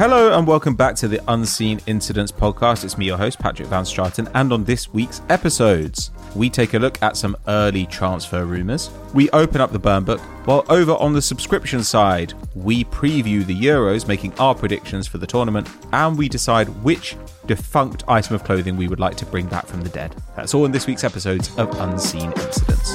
Hello and welcome back to the Unseen Incidents podcast. It's me, your host, Patrick Van Straten, and on this week's episodes, we take a look at some early transfer rumours, we open up the burn book, while over on the subscription side, we preview the Euros, making our predictions for the tournament, and we decide which defunct item of clothing we would like to bring back from the dead. That's all in this week's episodes of Unseen Incidents.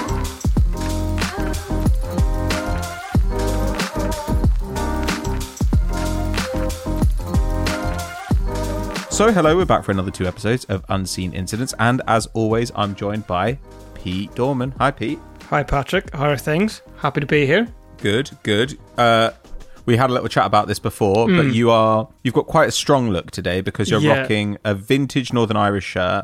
So hello, we're back for another 2 episodes of Unseen Incidents, and as always, I'm joined by Pete Dorman. Hi, Pete. Hi, Patrick. How are things? Happy to be here. Good. We had a little chat about this before, but you've got quite a strong look today because you're rocking a vintage Northern Irish shirt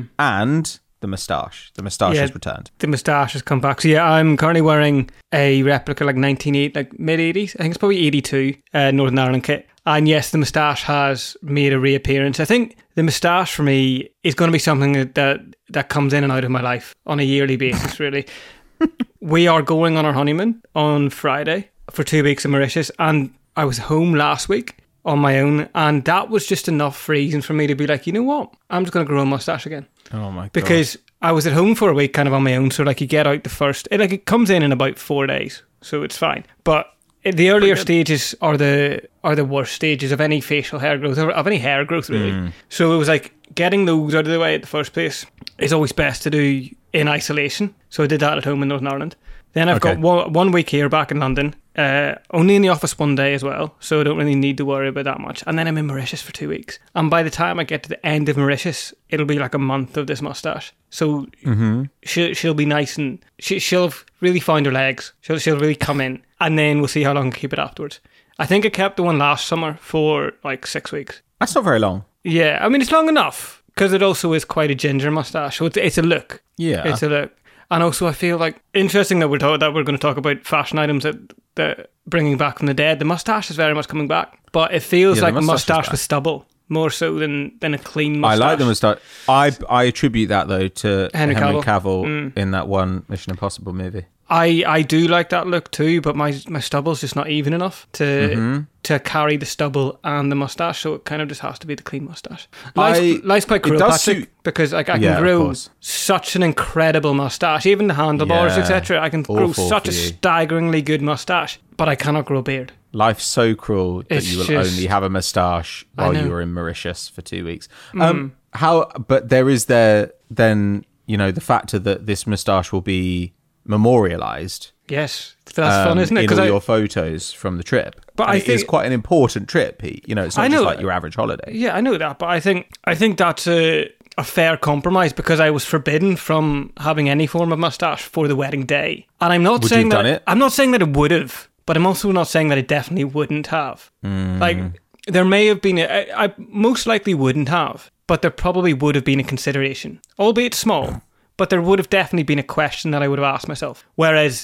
and the moustache. The moustache has returned. The moustache has come back. So yeah, I'm currently wearing a replica like 1980, like mid-80s. I think it's probably 82 Northern Ireland kit. And yes, the moustache has made a reappearance. I think the moustache for me is going to be something that comes in and out of my life on a yearly basis, really. We are going on our honeymoon on Friday for 2 weeks in Mauritius, and I was home last week on my own, and that was just enough reason for me to be like, you know what? I'm just going to grow a moustache again. Oh my God. Because I was at home for a week kind of on my own, so like you get out the first... It comes in about 4 days, so it's fine. But... the earlier stages are the worst stages of any facial hair growth, of any hair growth, really. So it was like getting those out of the way at the first place is always best to do in isolation. So I did that at home in Northern Ireland. Then I've got one week here back in London, only in the office one day as well, so I don't really need to worry about that much. And then I'm in Mauritius for 2 weeks. And by the time I get to the end of Mauritius, it'll be like a month of this moustache. So she'll be nice and she'll have really found her legs. She'll really come in. And then we'll see how long I keep it afterwards. I think I kept the one last summer for like 6 weeks. That's not very long. Yeah, I mean, it's long enough because it also is quite a ginger moustache. So it's a look. Yeah. It's a look. And also I feel like, interesting that we're going to talk about fashion items that bringing back from the dead. The moustache is very much coming back. But it feels like a moustache with stubble. More so than a clean moustache. I like the moustache. I attribute that though to Henry Cavill in that one Mission Impossible movie. I do like that look too, but my stubble's just not even enough to carry the stubble and the moustache, so it kind of just has to be the clean moustache. Life's quite cruel, Patrick, because I can grow such an incredible moustache, even the handlebars, etc. I can grow such a staggeringly good moustache, but I cannot grow a beard. Life's so cruel that you will only have a moustache while you were in Mauritius for 2 weeks. But there is then, you know, the factor that this moustache will be memorialized. Yes, that's fun, isn't it? In all your photos from the trip. But I think it's quite an important trip, Pete. You know, it's not just like your average holiday. Yeah, I know that, but I think that's a fair compromise because I was forbidden from having any form of moustache for the wedding day, and I'm not saying that I'm not saying that it would have, but I'm also not saying that it definitely wouldn't have. Like there may have been, I most likely wouldn't have, but there probably would have been a consideration, albeit small. But there would have definitely been a question that I would have asked myself. Whereas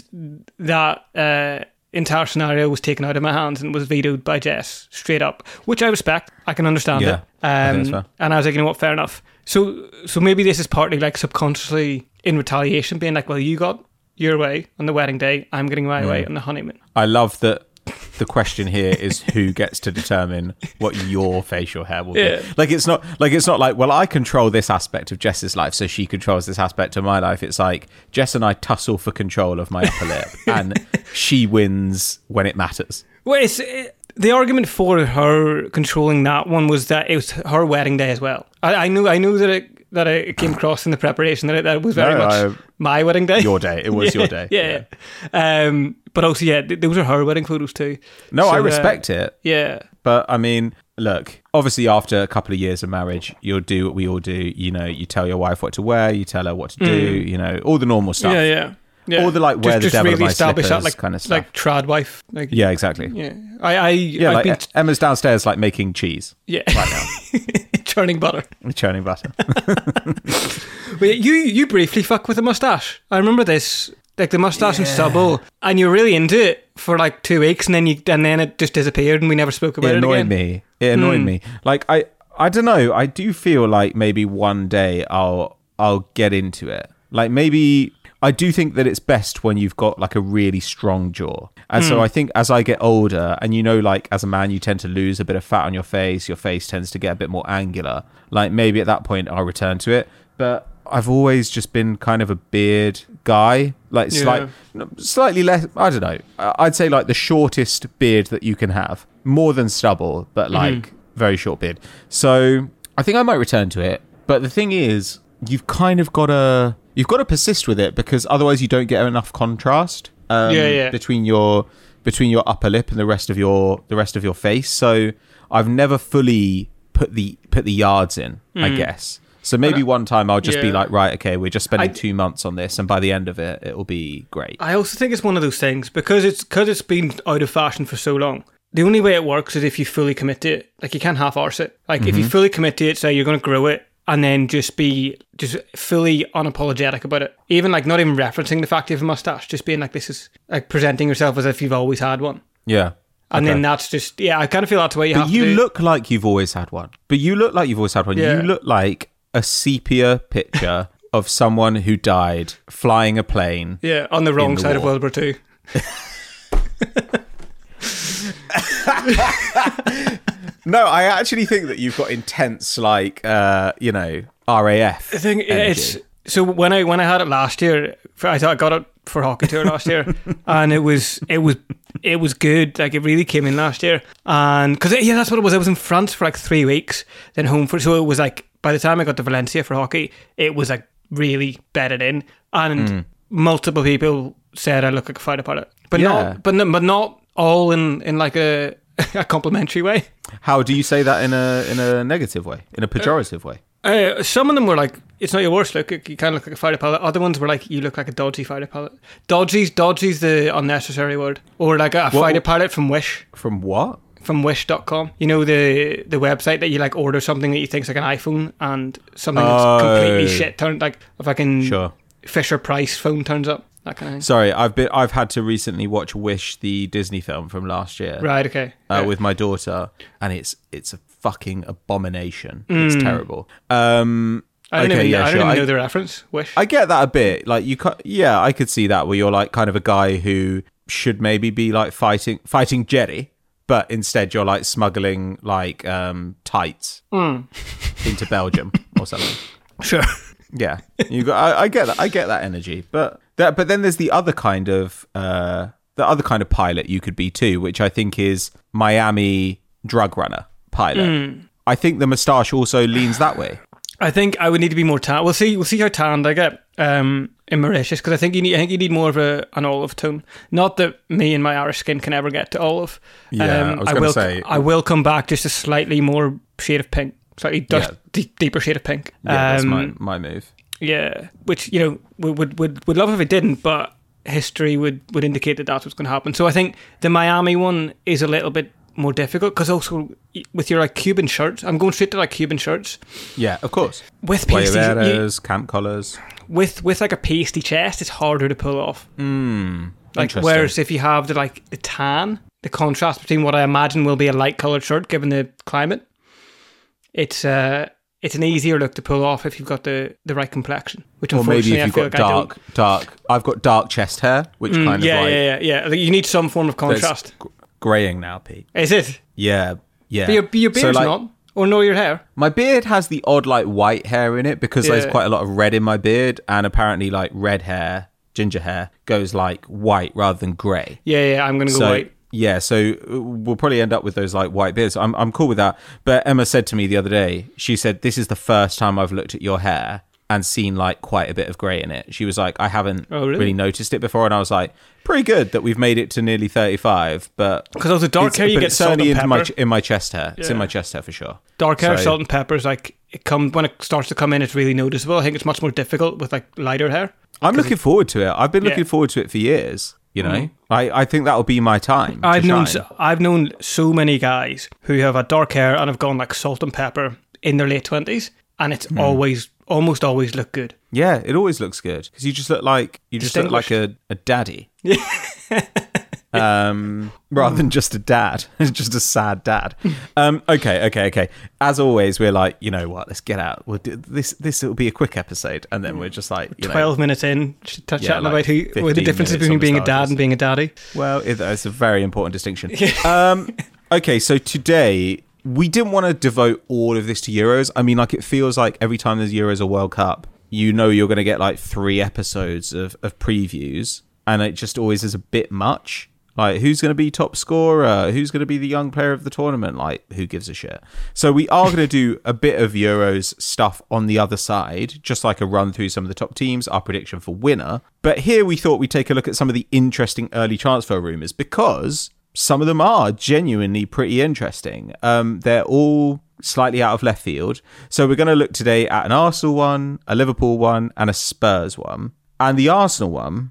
that entire scenario was taken out of my hands and was vetoed by Jess straight up, which I respect. I can understand it. I think that's fair. And I was like, you know what, fair enough. So maybe this is partly like subconsciously in retaliation, being like, well, you got your way on the wedding day, I'm getting my way on the honeymoon. I love that. The question here is who gets to determine what your facial hair will be. Like it's not like, well, I control this aspect of Jess's life, so she controls this aspect of my life. It's like Jess and I tussle for control of my upper lip, and she wins when it matters. Well, the argument for her controlling that one was that it was her wedding day as well. I knew that it came across in the preparation that it was very much my wedding day. Your day. It was your day. Yeah. But also, those are her wedding photos too. No, so, I respect it. Yeah. But I mean, look, obviously after a couple of years of marriage, you'll do what we all do. You know, you tell your wife what to wear, you tell her what to do, you know, all the normal stuff. Yeah. All the like wear the devil really in my slippers that, like, kind of stuff. Like trad wife. Like, yeah, exactly. Yeah. I've been Emma's downstairs like making cheese. Yeah. Right now. Churning butter. Wait, you briefly fuck with a moustache. I remember this. Like the moustache and stubble, and you're really into it for like 2 weeks, and then it just disappeared, and we never spoke about it again. It annoyed me. Like I don't know. I do feel like maybe one day I'll get into it. Like maybe I do think that it's best when you've got like a really strong jaw. And so I think as I get older, and like as a man, you tend to lose a bit of fat on your face tends to get a bit more angular. Like maybe at that point I'll return to it. But I've always just been kind of a beard guy, like slightly less, I don't know. I'd say like the shortest beard that you can have, more than stubble, but like very short beard. So I think I might return to it. But the thing is, you've kind of got to persist with it, because otherwise you don't get enough contrast between your upper lip and the rest of your face. So I've never fully put the yards in, I guess. So maybe one time I'll just be like, right, okay, we're just spending 2 months on this, and by the end of it, it'll be great. I also think it's one of those things, because it's been out of fashion for so long. The only way it works is if you fully commit to it. Like, you can't half-arse it. Like, if you fully commit to it, say you're going to grow it, and then just be fully unapologetic about it. Even like not even referencing the fact you have a mustache, just being like, this is like presenting yourself as if you've always had one. Yeah. And then that's just, I kind of feel that's the way you have to do. But you look like you've always had one. Yeah. You look like a sepia picture of someone who died flying a plane. Yeah, on the wrong side of World War II. No, I actually think that you've got intense, like, RAF. I think it's so when I had it last year, I thought I got it for Hockey Tour last year, and it was good. Like, it really came in last year, and because that's what it was. I was in France for like 3 weeks, then home so it was like by the time I got to Valencia for hockey, it was like really bedded in, and multiple people said I look like a fighter pilot, but not all in like a complimentary way. How do you say that in a negative way, in a pejorative way? Some of them were like, it's not your worst look, you kind of look like a fighter pilot. Other ones were like, you look like a dodgy fighter pilot. Dodgy's the unnecessary word. Or like a fighter pilot from Wish. From what? From Wish.com. You know, the website that you like order something that you think's like an iPhone, and something that's completely shit turned, like a fucking Fisher Price phone turns up. That kind of thing. Sorry, I've had to recently watch Wish, the Disney film from last year. Right, okay. With my daughter, and it's a fucking abomination. It's terrible. I didn't even know the reference. Wish. I get that a bit. Like I could see that, where you're like kind of a guy who should maybe be like fighting Jerry, but instead you're like smuggling like tights into Belgium or something. Sure. Yeah, I get that. I get that energy, but then there's the other kind of pilot you could be too, which I think is Miami drug runner pilot. I think the moustache also leans that way. I think I would need to be more tan. We'll see how tanned I get in Mauritius, because I think you need more of an olive tone. Not that me and my Irish skin can ever get to olive. Yeah, I was going to say I will come back just a slightly more shade of pink. Slightly deeper shade of pink. Yeah, that's my move. Yeah, which, would love if it didn't, but history would indicate that that's what's going to happen. So I think the Miami one is a little bit more difficult, because also with your like Cuban shirts, I'm going straight to like Cuban shirts. Yeah, of course. With pasties, camp collars. With like a pasty chest, it's harder to pull off. Like, whereas if you have the tan, the contrast between what I imagine will be a light coloured shirt given the climate, it's an easier look to pull off if you've got the right complexion. Which, or maybe if you've got dark. I've got dark chest hair, which kind of yeah. Like, you need some form of contrast. Greying now, Pete. Is it? Yeah. But your beard's not, or no, your hair. My beard has the odd like white hair in it, because there's quite a lot of red in my beard, and apparently like red hair, ginger hair, goes like white rather than grey. Yeah. I'm gonna go white. Yeah, so we'll probably end up with those like white beards. I'm cool with that. But Emma said to me the other day, she said, "This is the first time I've looked at your hair and seen like quite a bit of grey in it." She was like, "I haven't really noticed it before," and I was like, "Pretty good that we've made it to nearly 35." But because also dark hair, you get salt and pepper in my chest hair. Yeah. It's in my chest hair for sure. Dark hair, salt and pepper is like when it starts to come in, it's really noticeable. I think it's much more difficult with like lighter hair. I'm looking forward to it. I've been looking forward to it for years. I think that'll be my time. I've known so many guys who have had dark hair and have gone like salt and pepper in their late 20s, and it's almost always look good. Yeah, it always looks good, because you just look like a daddy. rather than just a dad. Just a sad dad. Okay. As always, we're like, you know what, let's get out. We'll do this will be a quick episode, and then we're just like 12 minutes in, chatting about what the differences between being a dad and being a daddy. Well, it's a very important distinction. Okay, so today we didn't want to devote all of this to Euros. I mean, like, it feels like every time there's Euros or World Cup, you know you're going to get like 3 episodes of previews, and it just always is a bit much. Like, who's going to be top scorer? Who's going to be the young player of the tournament? Like, who gives a shit? So we are going to do a bit of Euros stuff on the other side, just like a run through some of the top teams, our prediction for winner. But here we thought we'd take a look at some of the interesting early transfer rumours, because some of them are genuinely pretty interesting. They're all slightly out of left field. So we're going to look today at an Arsenal one, a Liverpool one, and a Spurs one. And the Arsenal one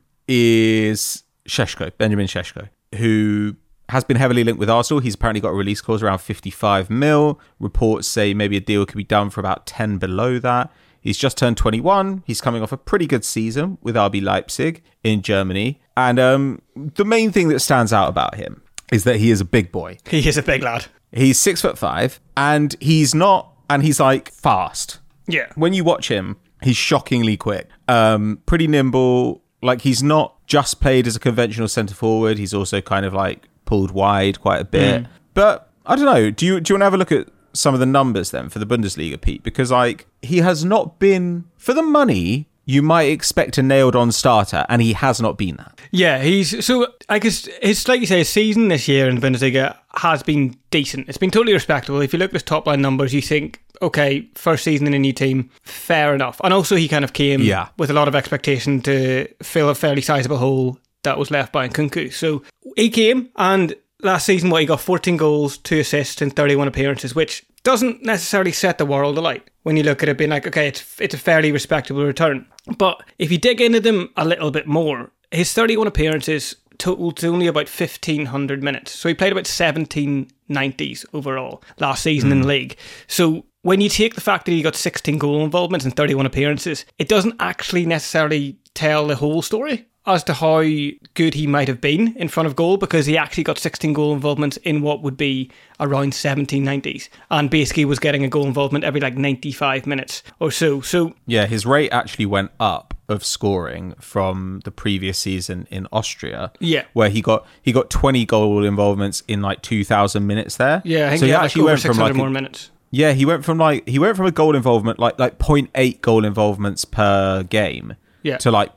is Benjamin Šeško, who has been heavily linked with Arsenal. He's apparently got a release clause around 55 mil. Reports say maybe a deal could be done for about 10 below that. He's just turned 21. He's coming off a pretty good season with RB Leipzig in Germany. And the main thing that stands out about him is that he is a big boy. He is a big lad. He's 6'5", and he's like fast. Yeah. When you watch him, he's shockingly quick. Pretty nimble. Like, he's not just played as a conventional centre forward. He's also kind of like pulled wide quite a bit. But I don't know. Do you want to have a look at some of the numbers then for the Bundesliga, Pete? Because like, he has not been, for the money you might expect a nailed on starter, and he has not been that. Yeah, I guess it's like you say, his season this year in the Bundesliga has been decent. It's been totally respectable. If you look at his top line numbers, you think, okay, first season in a new team, fair enough. And also he kind of came with a lot of expectation to fill a fairly sizable hole that was left by Nkunku. So he came, and last season, he got 14 goals, 2 assists in 31 appearances, which doesn't necessarily set the world alight when you look at it being like, okay, it's a fairly respectable return. But if you dig into them a little bit more, his 31 appearances totaled to only about 1,500 minutes. So he played about 1790s overall last season in the league. So when you take the fact that he got 16 goal involvements in 31 appearances, it doesn't actually necessarily tell the whole story as to how good he might have been in front of goal, because he actually got 16 goal involvements in what would be around 1790s, and basically was getting a goal involvement every like 95 minutes or so. So yeah, his rate actually went up of scoring from the previous season in Austria. Yeah, where he got 20 goal involvements in like 2,000 minutes there. Yeah, I think so he actually went from like more minutes. Yeah, he went from a goal involvement like 0.8 goal involvements per game. Yeah. To like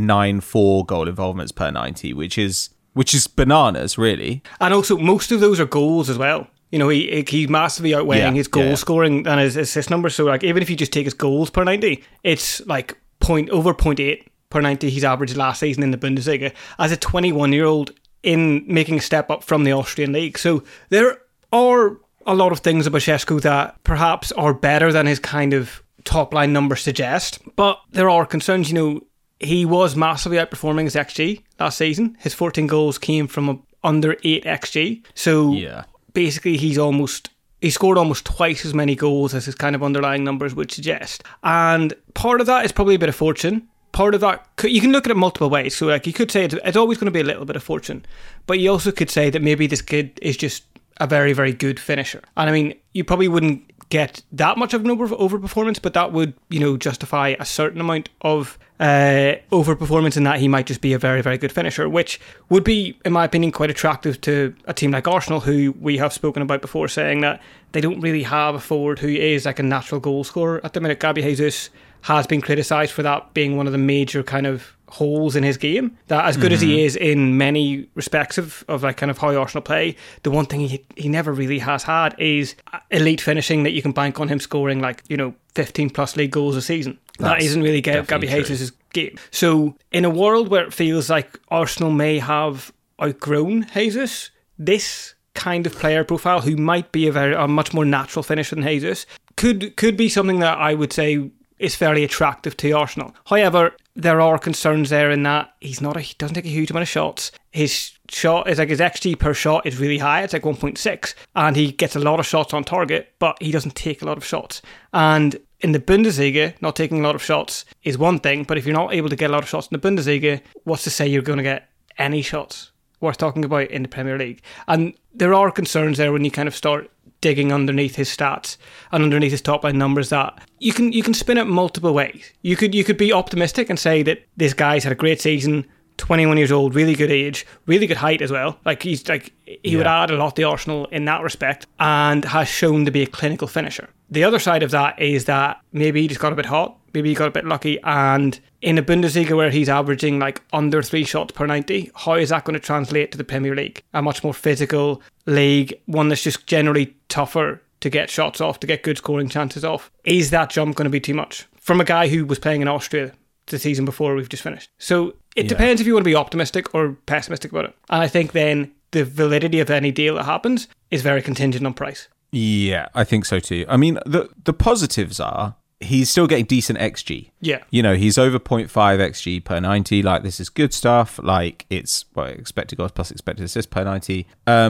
0.94 goal involvements per 90, which is bananas, really. And also, most of those are goals as well. You know, he's massively outweighing his goal scoring and his assist numbers. So, like, even if you just take his goals per 90, it's like over 0.8 per 90 he's averaged last season in the Bundesliga as a 21-year-old in making a step up from the Austrian league. So there are a lot of things about Šeško that perhaps are better than his kind of top line numbers suggest, but there are concerns. You know, he was massively outperforming his XG last season. His 14 goals came from under 8 XG. So basically he scored almost twice as many goals as his kind of underlying numbers would suggest. And part of that is probably a bit of fortune. Part of that, you can look at it multiple ways. So like, you could say it's always going to be a little bit of fortune, but you also could say that maybe this kid is just a very, very good finisher. And I mean, you probably wouldn't get that much of an overperformance, but that would, you know, justify a certain amount of overperformance in that he might just be a very, very good finisher, which would be, in my opinion, quite attractive to a team like Arsenal, who we have spoken about before, saying that they don't really have a forward who is like a natural goal scorer at the minute. Gabriel Jesus has been criticised for that being one of the major kind of holes in his game, that as good as he is in many respects of like kind of how Arsenal play, the one thing he never really has had is elite finishing that you can bank on him scoring like, you know, 15 plus league goals a season. That isn't really Gabriel Jesus' game. So in a world where it feels like Arsenal may have outgrown Jesus, this kind of player profile, who might be a much more natural finisher than Jesus, could be something that I would say is fairly attractive to Arsenal. However, there are concerns there in that he doesn't take a huge amount of shots. His shot is like, his XG per shot is really high. It's like 1.6, and he gets a lot of shots on target, but he doesn't take a lot of shots. And in the Bundesliga, not taking a lot of shots is one thing, but if you're not able to get a lot of shots in the Bundesliga, what's to say you're going to get any shots worth talking about in the Premier League. And there are concerns there when you kind of start digging underneath his stats and underneath his top line numbers that you can spin it multiple ways. You could be optimistic and say that this guy's had a great season, 21 years old, really good age, really good height as well. He would add a lot to Arsenal in that respect and has shown to be a clinical finisher. The other side of that is that maybe he just got a bit hot, maybe he got a bit lucky, and in a Bundesliga where he's averaging under 3 shots per 90, how is that going to translate to the Premier League? A much more physical league, one that's just generally tougher to get shots off, to get good scoring chances off. Is that jump going to be too much from a guy who was playing in Austria the season before we've just finished? So it depends if you want to be optimistic or pessimistic about it. And I think then the validity of any deal that happens is very contingent on price. Yeah, I think so too. I mean, the positives are he's still getting decent XG. Yeah. He's over 0.5 XG per 90. This is good stuff. It's expected goals plus expected assists per 90.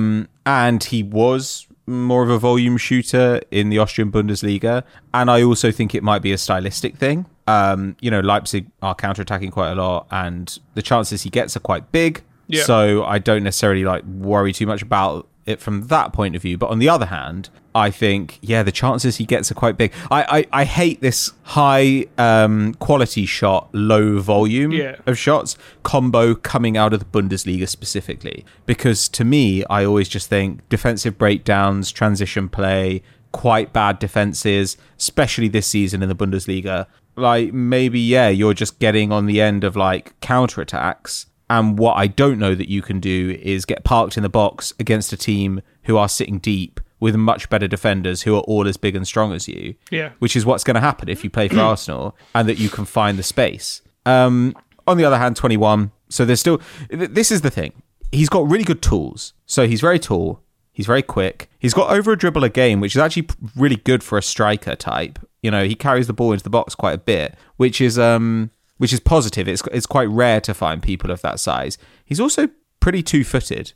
And he was more of a volume shooter in the Austrian Bundesliga. And I also think it might be a stylistic thing. Leipzig are counterattacking quite a lot, and the chances he gets are quite big. Yeah. So I don't necessarily worry too much about it from that point of view. But on the other hand, I think, the chances he gets are quite big. I hate this high quality shot, low volume of shots combo coming out of the Bundesliga specifically. Because to me, I always just think defensive breakdowns, transition play, quite bad defenses, especially this season in the Bundesliga. Maybe, you're just getting on the end of counterattacks. And what I don't know that you can do is get parked in the box against a team who are sitting deep with much better defenders who are all as big and strong as you. Yeah. Which is what's going to happen if you play for Arsenal, and that you can find the space. On the other hand, 21. So there's still... This is the thing. He's got really good tools. So he's very tall. He's very quick. He's got over a dribble a game, which is actually really good for a striker type. He carries the ball into the box quite a bit, which is positive. It's quite rare to find people of that size. He's also pretty two-footed.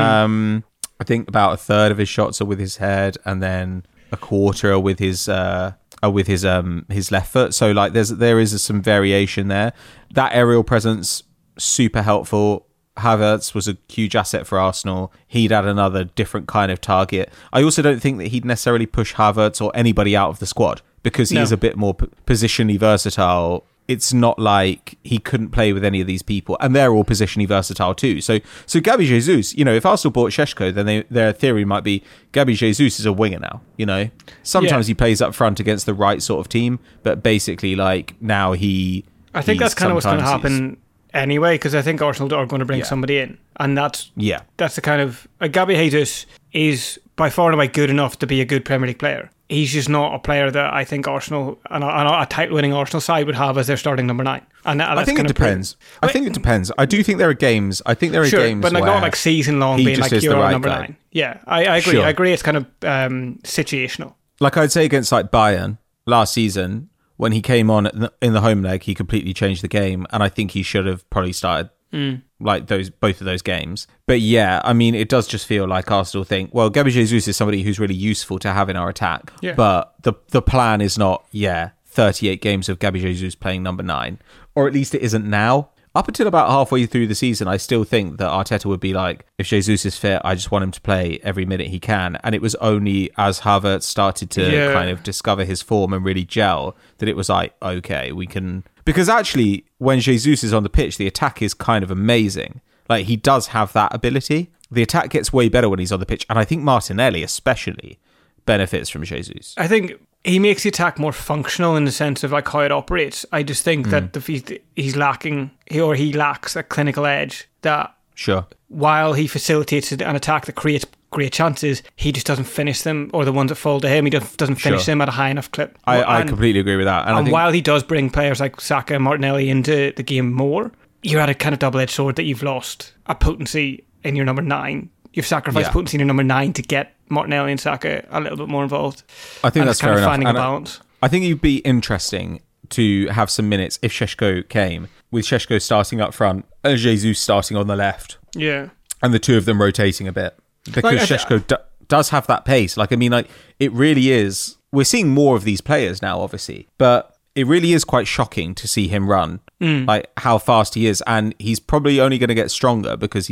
I think about a third of his shots are with his head, and then a quarter are with his left foot. So there is some variation there. That aerial presence, super helpful. Havertz was a huge asset for Arsenal. He'd add another different kind of target. I also don't think that he'd necessarily push Havertz or anybody out of the squad, because he is a bit more positionally versatile. It's not like he couldn't play with any of these people, and they're all positionally versatile too. So Gabi Jesus, if Arsenal bought Šeško, then their theory might be Gabi Jesus is a winger now. Sometimes he plays up front against the right sort of team, but basically now he. I think that's kind of what's going to happen anyway, because I think Arsenal are going to bring somebody in, and that's the kind of Gabi Jesus is by far and away good enough to be a good Premier League player. He's just not a player that I think Arsenal and a title-winning Arsenal side would have as their starting number 9. And I think it depends. I think it depends. I do think there are games. I think there are games, but not season-long being you're right number guy. 9. Yeah, I agree. Sure. I agree. It's kind of situational. I'd say against Bayern last season, when he came on in the home leg, he completely changed the game, and I think he should have probably started both of those games. But it does just feel like Arsenal think, well, Gabi Jesus is somebody who's really useful to have in our attack. Yeah. But the plan is not 38 games of Gabi Jesus playing number 9, or at least it isn't now. Up until about halfway through the season, I still think that Arteta would be like, if Jesus is fit, I just want him to play every minute he can. And it was only as Havertz started to kind of discover his form and really gel that it was like, okay, we can... Because actually, when Jesus is on the pitch, the attack is kind of amazing. He does have that ability. The attack gets way better when he's on the pitch. And I think Martinelli especially benefits from Jesus. I think he makes the attack more functional in the sense of how it operates. I just think that he lacks a clinical edge that, while he facilitates an attack that creates great chances, he just doesn't finish them, or the ones that fall to him, he doesn't finish them at a high enough clip. I completely agree with that. And I think, while he does bring players like Saka and Martinelli into the game more, you're at a kind of double-edged sword that you've lost a potency in your number 9. You've sacrificed potency in your number 9 to get Martinelli and Saka a little bit more involved. I think that's fair enough. Finding a balance. I think it'd be interesting to have some minutes if Šeško came, with Šeško starting up front and Jesus starting on the left. Yeah. And the two of them rotating a bit. Because Šeško does have that pace. It really is. We're seeing more of these players now, obviously, but it really is quite shocking to see him run, how fast he is. And he's probably only going to get stronger because he's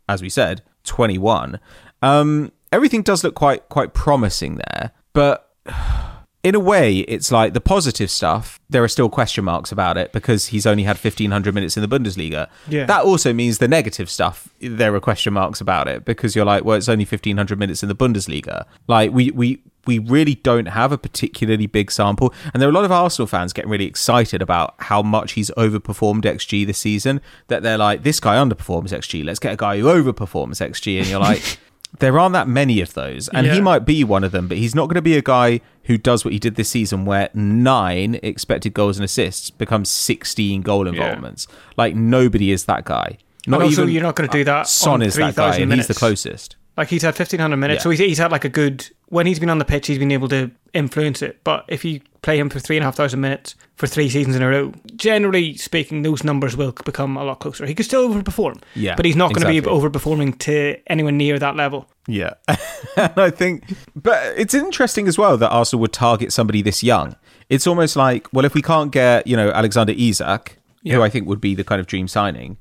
as we said, 21. Everything does look quite promising there, but in a way, it's like the positive stuff, there are still question marks about it because he's only had 1,500 minutes in the Bundesliga. Yeah. That also means the negative stuff, there are question marks about it because you're like, well, it's only 1,500 minutes in the Bundesliga. Like, we really don't have a particularly big sample. And there are a lot of Arsenal fans getting really excited about how much he's overperformed XG this season, that they're like, this guy underperforms XG. Let's get a guy who overperforms XG. And you're like... There aren't that many of those, and he might be one of them, but he's not going to be a guy who does what he did this season, where 9 expected goals and assists becomes 16 goal involvements. Like, nobody is that guy. Not and also, even, you're not going to do that. Son is that guy, and he's the closest. Like, he's had 1,500 minutes, so he's had like a good... When he's been on the pitch, he's been able to influence it. But if you play him for 3,500 minutes for 3 seasons in a row, generally speaking, those numbers will become a lot closer. He could still overperform, but he's not going to be overperforming to anyone near that level. Yeah. And I think... But it's interesting as well that Arsenal would target somebody this young. It's almost like, well, if we can't get, Alexander Isak, who I think would be the kind of dream signing...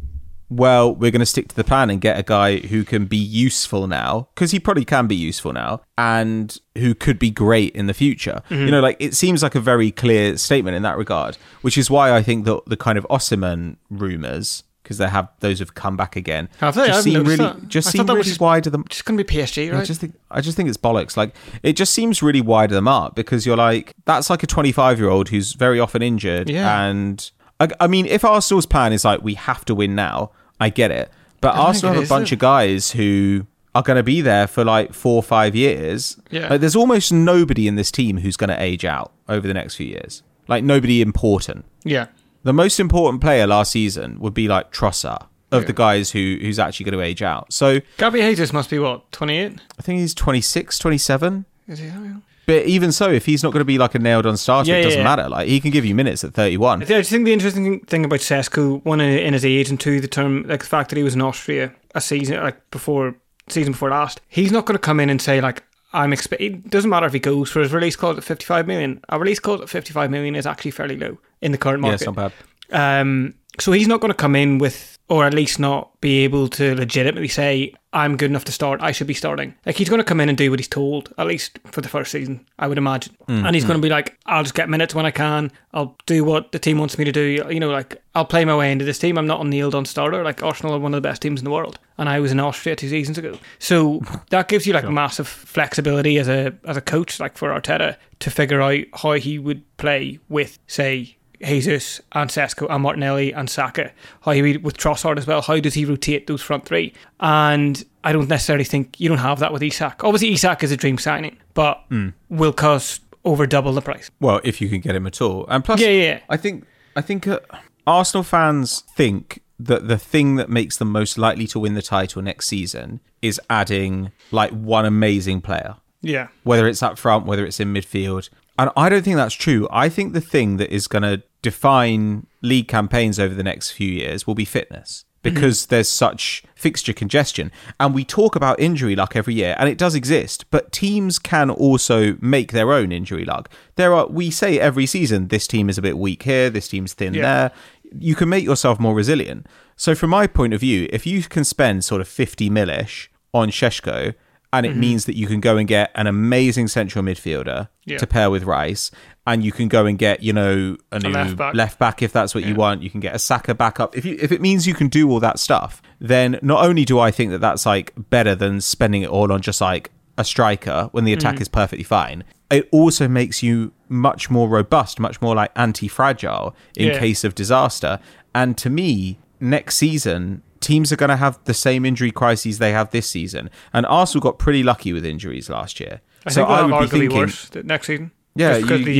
Well, we're going to stick to the plan and get a guy who can be useful now, because he probably can be useful now, and who could be great in the future. Mm-hmm. It seems like a very clear statement in that regard, which is why I think that the kind of Osimhen rumours, because those have come back again, just seem really wide of them. Just going to be PSG, right? I just think it's bollocks. Like, it just seems really wide of the mark, because you're like, that's like a 25-year-old who's very often injured, and I mean, if Arsenal's plan is like, we have to win now, I get it. But Arsenal have a bunch of guys who are going to be there for like 4 or 5 years. Yeah. Like, there's almost nobody in this team who's going to age out over the next few years. Like, nobody important. Yeah. The most important player last season would be like Trossard of the guys who's actually going to age out. So Gabriel Jesus must be what, 28? I think he's 26, 27. Is he? But even so, if he's not going to be like a nailed-on starter, it doesn't matter. Like, he can give you minutes at 31. I just think the interesting thing about Sesko, one, in his age, and two, the fact that he was in Austria a season before last, he's not going to come in and say like, it doesn't matter if he goes for his release clause at 55 million. A release clause at 55 million is actually fairly low in the current market. Yeah, it's not bad. So he's not going to come in with, or at least not be able to legitimately say, I'm good enough to start, I should be starting. Like, he's going to come in and do what he's told, at least for the first season, I would imagine. And he's going to be like, I'll just get minutes when I can, I'll do what the team wants me to do, I'll play my way into this team, I'm not a nailed-on starter. Like, Arsenal are one of the best teams in the world, and I was in Austria 2 seasons ago. So that gives you like massive flexibility as a coach, like for Arteta, to figure out how he would play with, say, Jesus and Sesko and Martinelli and Saka, how he with Trossard as well, how does he rotate those front three? And I don't necessarily think you don't have that with Isak. Obviously Isak is a dream signing, but will cost over double the price. Well, if you can get him at all. And plus, I think Arsenal fans think that the thing that makes them most likely to win the title next season is adding like one amazing player. Yeah. Whether it's up front, whether it's in midfield. And I don't think that's true. I think the thing that is going to define league campaigns over the next few years will be fitness, because there's such fixture congestion. And we talk about injury luck every year, and it does exist, but teams can also make their own injury luck. We say every season, this team is a bit weak here, this team's thin there. You can make yourself more resilient. So from my point of view, if you can spend sort of 50 mil-ish on Šeško, and it means that you can go and get an amazing central midfielder to pair with Rice, and you can go and get, a new left back if that's what you want. You can get a Saka backup. If it means you can do all that stuff, then not only do I think that that's like better than spending it all on just like a striker when the attack is perfectly fine, it also makes you much more robust, much more like anti-fragile in case of disaster. And to me, next season, teams are going to have the same injury crises they have this season. And Arsenal got pretty lucky with injuries last year. I would be thinking worse next season. Yeah,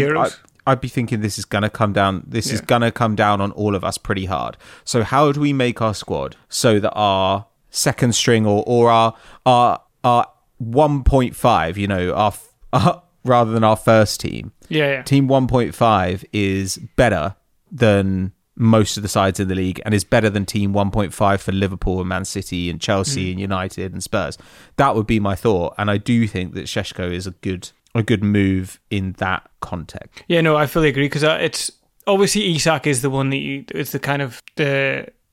I'd be thinking this is going to come down. This is going to come down on all of us pretty hard. So how do we make our squad so that our second string or our 1.5, our rather than our first team, team 1.5 is better than most of the sides in the league, and is better than team 1.5 for Liverpool and Man City and Chelsea and United and Spurs. That would be my thought, and I do think that Šeško is a good move in that context. Yeah, no, I fully agree, because it's obviously Isak is the one that is the kind of the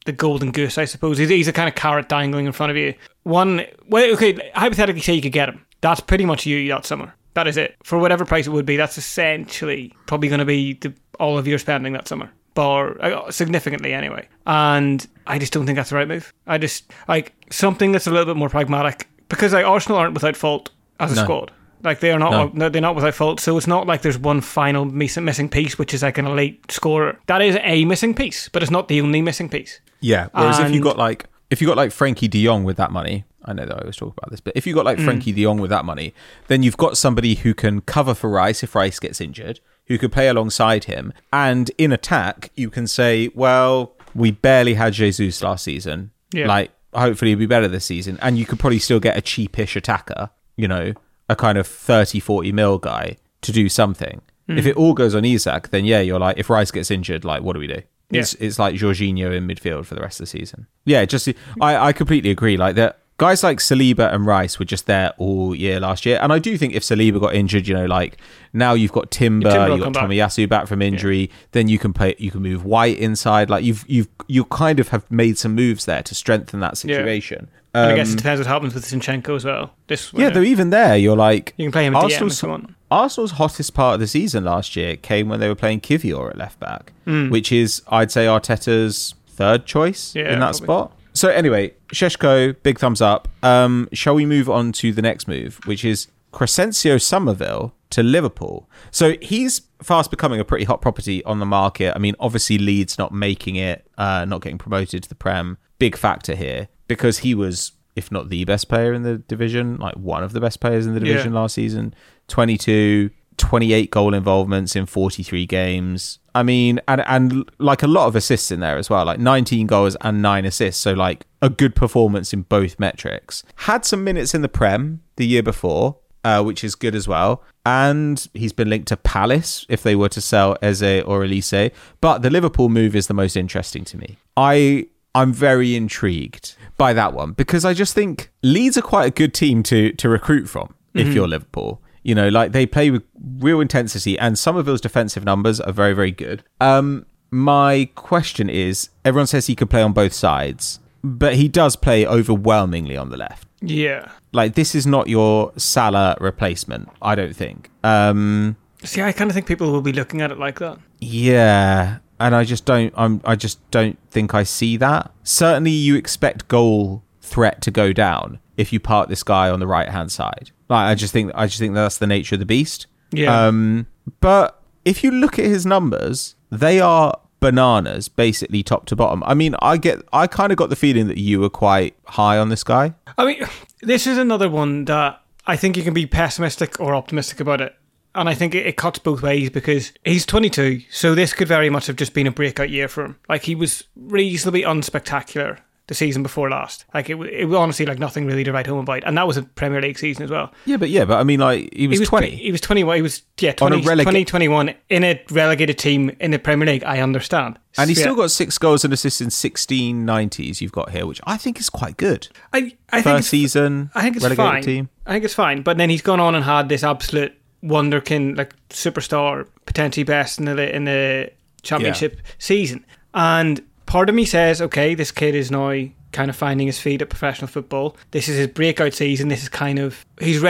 the golden goose, I suppose. He's a kind of carrot dangling in front of you. Hypothetically say you could get him. That's pretty much you that summer. That is it. For whatever price it would be, that's essentially probably going to be all of your spending that summer. Significantly anyway. And I just don't think that's the right move. I just, something that's a little bit more pragmatic. Because Arsenal aren't without fault as a squad. They're not without fault, so it's not like there's one final missing piece, which is an elite scorer. That is a missing piece, but it's not the only missing piece. Yeah. Whereas if you got Frankie De Jong with that money, I know that I always talk about this, but if you got Frankie De Jong with that money, then you've got somebody who can cover for Rice if Rice gets injured, who could play alongside him, and in attack you can say, well, we barely had Jesus last season. Yeah. Hopefully he'll be better this season, and you could probably still get a cheapish attacker, a kind of 30-40 mil guy to do something. If it all goes on Isak, then you're like, if Rice gets injured, what do we do? Yeah. It's like Jorginho in midfield for the rest of the season. Yeah, I completely agree. That guys like Saliba and Rice were just there all year last year, and I do think if Saliba got injured, now you've got Timber, you've got Tomiyasu back from injury, then you can move White inside. You kind of have made some moves there to strengthen that situation. Yeah. And I guess it depends what happens with Zinchenko as well. Though even there, you're like... You can play him at DM if you want. Arsenal's hottest part of the season last year came when they were playing Kivior at left-back, which is, I'd say, Arteta's third choice in that spot. So anyway, Šeško, big thumbs up. Shall we move on to the next move, which is Crescencio Somerville to Liverpool. So he's fast becoming a pretty hot property on the market. I mean, obviously Leeds not making it, not getting promoted to the Prem, big factor here. Because he was, if not the best player in the division, one of the best players in the division last season. 28 goal involvements in 43 games. I mean, and a lot of assists in there as well, 19 goals and 9 assists. So a good performance in both metrics. Had some minutes in the Prem the year before, which is good as well. And he's been linked to Palace if they were to sell Eze or Elise. But the Liverpool move is the most interesting to me. I'm very intrigued by that one because I just think Leeds are quite a good team to recruit from if you're Liverpool. They play with real intensity and Somerville's defensive numbers are very, very good. My question is, everyone says he could play on both sides, but he does play overwhelmingly on the left. Yeah. This is not your Salah replacement, I don't think. See, I kind of think people will be looking at it like that. Yeah. And I just don't think I see that. Certainly you expect goal threat to go down if you park this guy on the right hand side. I just think that's the nature of the beast. Yeah. But if you look at his numbers, they are bananas, basically top to bottom. I mean, I kind of got the feeling that you were quite high on this guy. I mean, this is another one that I think you can be pessimistic or optimistic about it. And I think it cuts both ways because he's 22, so this could very much have just been a breakout year for him. He was reasonably unspectacular the season before last. It was honestly nothing really to write home about, and that was a Premier League season as well. Yeah, but I mean, he was 20. He was 21. He was 2021 in a relegated team in the Premier League. I understand, and he's still got 6 goals and assists in 16 90s. You've got here, which I think is quite good. I First season, I think it's relegated fine. Team. I think it's fine, but then he's gone on and had this absolute wonderkin, superstar, potentially best in the championship season. And part of me says, okay, this kid is now kind of finding his feet at professional football. This is his breakout season. This is he's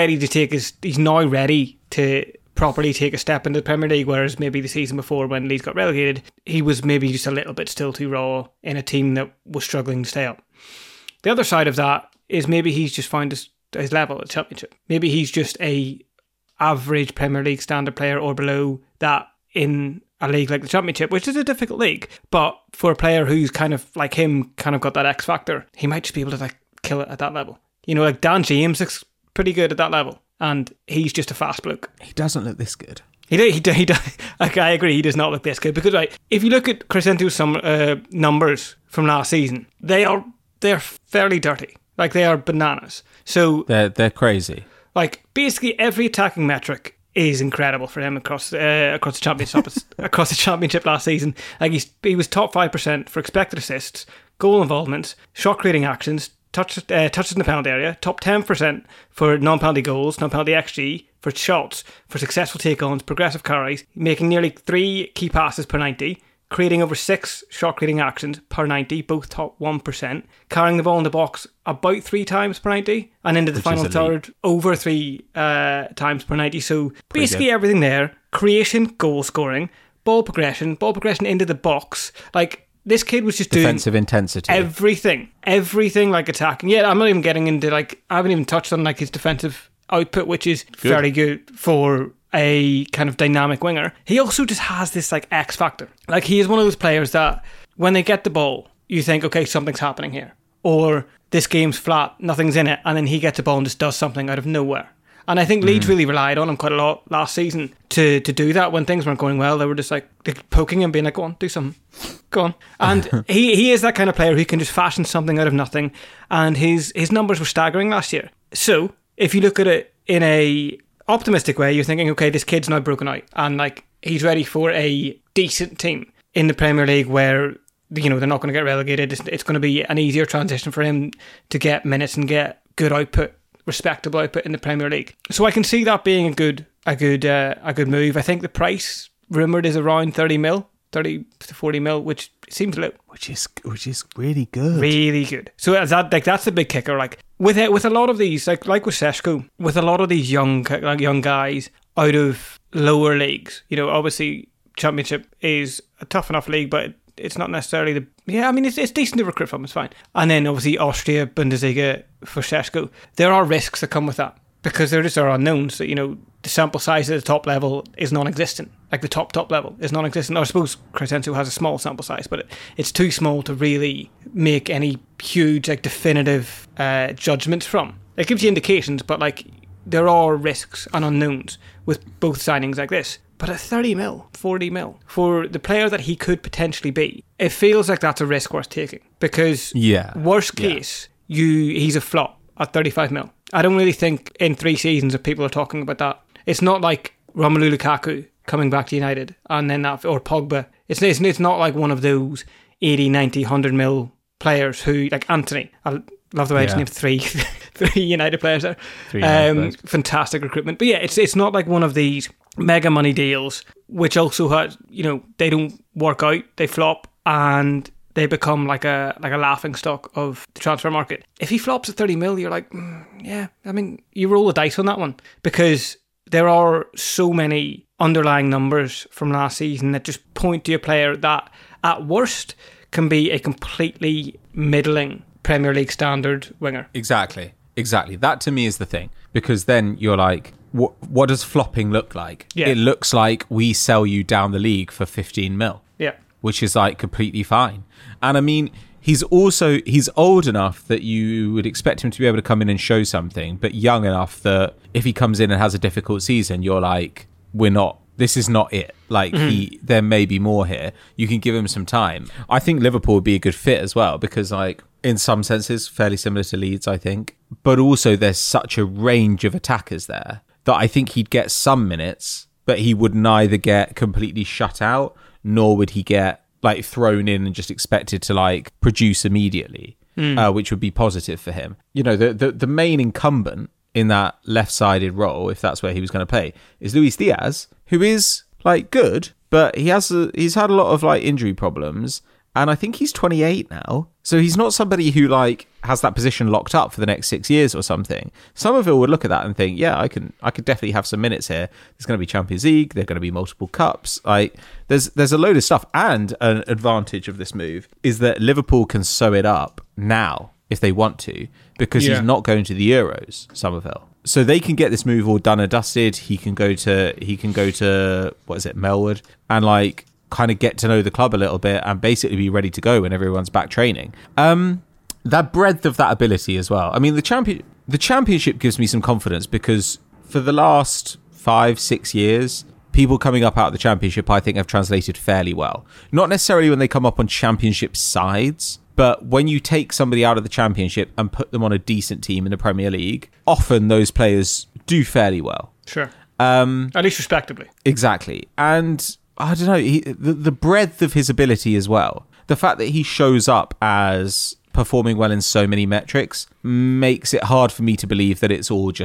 now ready to properly take a step into the Premier League, whereas maybe the season before when Leeds got relegated, he was maybe just a little bit still too raw in a team that was struggling to stay up. The other side of that is maybe he's just found his level at the championship. Maybe he's just a average Premier League standard player or below that in a league like the Championship, which is a difficult league. But for a player who's kind of like him, kind of got that X factor, he might just be able to kill it at that level. Dan James looks pretty good at that level, and he's just a fast bloke. He doesn't look this good. He does. I agree, he does not look this good because if you look at Crescento's some numbers from last season, they're fairly dirty. They are bananas. So they're crazy. Basically every attacking metric is incredible for him across the championship. Across the championship last season, he was top 5% for expected assists, goal involvements, shot creating actions, touches in the penalty area, top 10% for non-penalty goals, non-penalty XG, for shots, for successful take-ons, progressive carries, making nearly 3 key passes per 90, creating over 6 shot creating actions per 90, both top 1%, carrying the ball in the box about 3 times per 90, and into the final third over 3 times per 90. So basically everything there: creation, goal scoring, ball progression into the box. Like, this kid was just defensive doing intensity, everything like attacking. Yeah, I'm not even getting into, like, I haven't even touched on like his defensive output, which is very good for a kind of dynamic winger. He also just has this like X factor. Like, he is one of those players that when they get the ball, you think, okay, something's happening here, or this game's flat, nothing's in it, and then he gets the ball and just does something out of nowhere. And I think Leeds really relied on him quite a lot last season to do that. When things weren't going well, they were just like poking him, being like, go on, do something, go on. And he is that kind of player who can just fashion something out of nothing, and his numbers were staggering last year. So if you look at it in a optimistic way, you're thinking, okay, this kid's now broken out and like he's ready for a decent team in the Premier League where, you know, they're not going to get relegated. It's going to be an easier transition for him to get minutes and get good output, respectable output in the Premier League. So I can see that being a good move. I think the price rumoured is around 30 to 40 mil, which seems low. Which is really good. Really good. So that's the big kicker. Like with a lot of these, like with Šeško, with a lot of these young guys out of lower leagues, you know, obviously Championship is a tough enough league, but it's not necessarily it's decent to recruit from, it's fine. And then obviously Austria, Bundesliga for Šeško. There are risks that come with that because there just are unknowns that, you know, the sample size at the top level is non-existent. Like the top level is non-existent. I suppose Crescencio has a small sample size, but it's too small to really make any huge, like, definitive judgments from. It gives you indications, but like there are risks and unknowns with both signings like this. But at 30 mil, 40 mil, for the player that he could potentially be, it feels like that's a risk worth taking. Because worst case, he's a flop at 35 mil. I don't really think in 3 seasons that people are talking about that. It's not like Romelu Lukaku coming back to United and then that, or Pogba. It's not like one of those 80, 90, 100 mil players who, like Anthony. I love the way I just named three United players there. Fantastic recruitment. But yeah, it's not like one of these mega money deals, which also has, you know, they don't work out, they flop, and they become like a laughing stock of the transfer market. If he flops at 30 mil, you're like, yeah, I mean, you roll the dice on that one because there are so many underlying numbers from last season that just point to a player that at worst can be a completely middling Premier League standard winger. Exactly. That to me is the thing, because then you're like, what does flopping look like? Yeah. It looks like we sell you down the league for 15 mil. Yeah. Which is like completely fine. And I mean, he's old enough that you would expect him to be able to come in and show something, but young enough that if he comes in and has a difficult season, you're like, this is not it. Like, there may be more here. You can give him some time. I think Liverpool would be a good fit as well, because like, in some senses, fairly similar to Leeds, I think. But also there's such a range of attackers there that I think he'd get some minutes, but he would neither get completely shut out, nor would he get like thrown in and just expected to like produce immediately, which would be positive for him. You know, the main incumbent in that left-sided role, if that's where he was going to play, is Luis Diaz, who is like good, but he's had a lot of like injury problems, and I think he's 28 now, so he's not somebody who like has that position locked up for the next 6 years or something. Somerville would look at that and think, yeah, I could definitely have some minutes here. There's going to be Champions League, there're going to be multiple cups. Like there's a load of stuff, and an advantage of this move is that Liverpool can sew it up now if they want to, because he's not going to the Euros, Somerville. So they can get this move all done and dusted. He can go to what is it, Melwood, and like kind of get to know the club a little bit and basically be ready to go when everyone's back training. That breadth of that ability as well. I mean, the championship gives me some confidence, because for the last 5-6 years, people coming up out of the championship, I think, have translated fairly well. Not necessarily when they come up on championship sides, but when you take somebody out of the championship and put them on a decent team in the Premier League, often those players do fairly well. Sure. At least respectably. Exactly. And I don't know, the breadth of his ability as well. The fact that he shows up as performing well in so many metrics makes it hard for me to believe that it's all just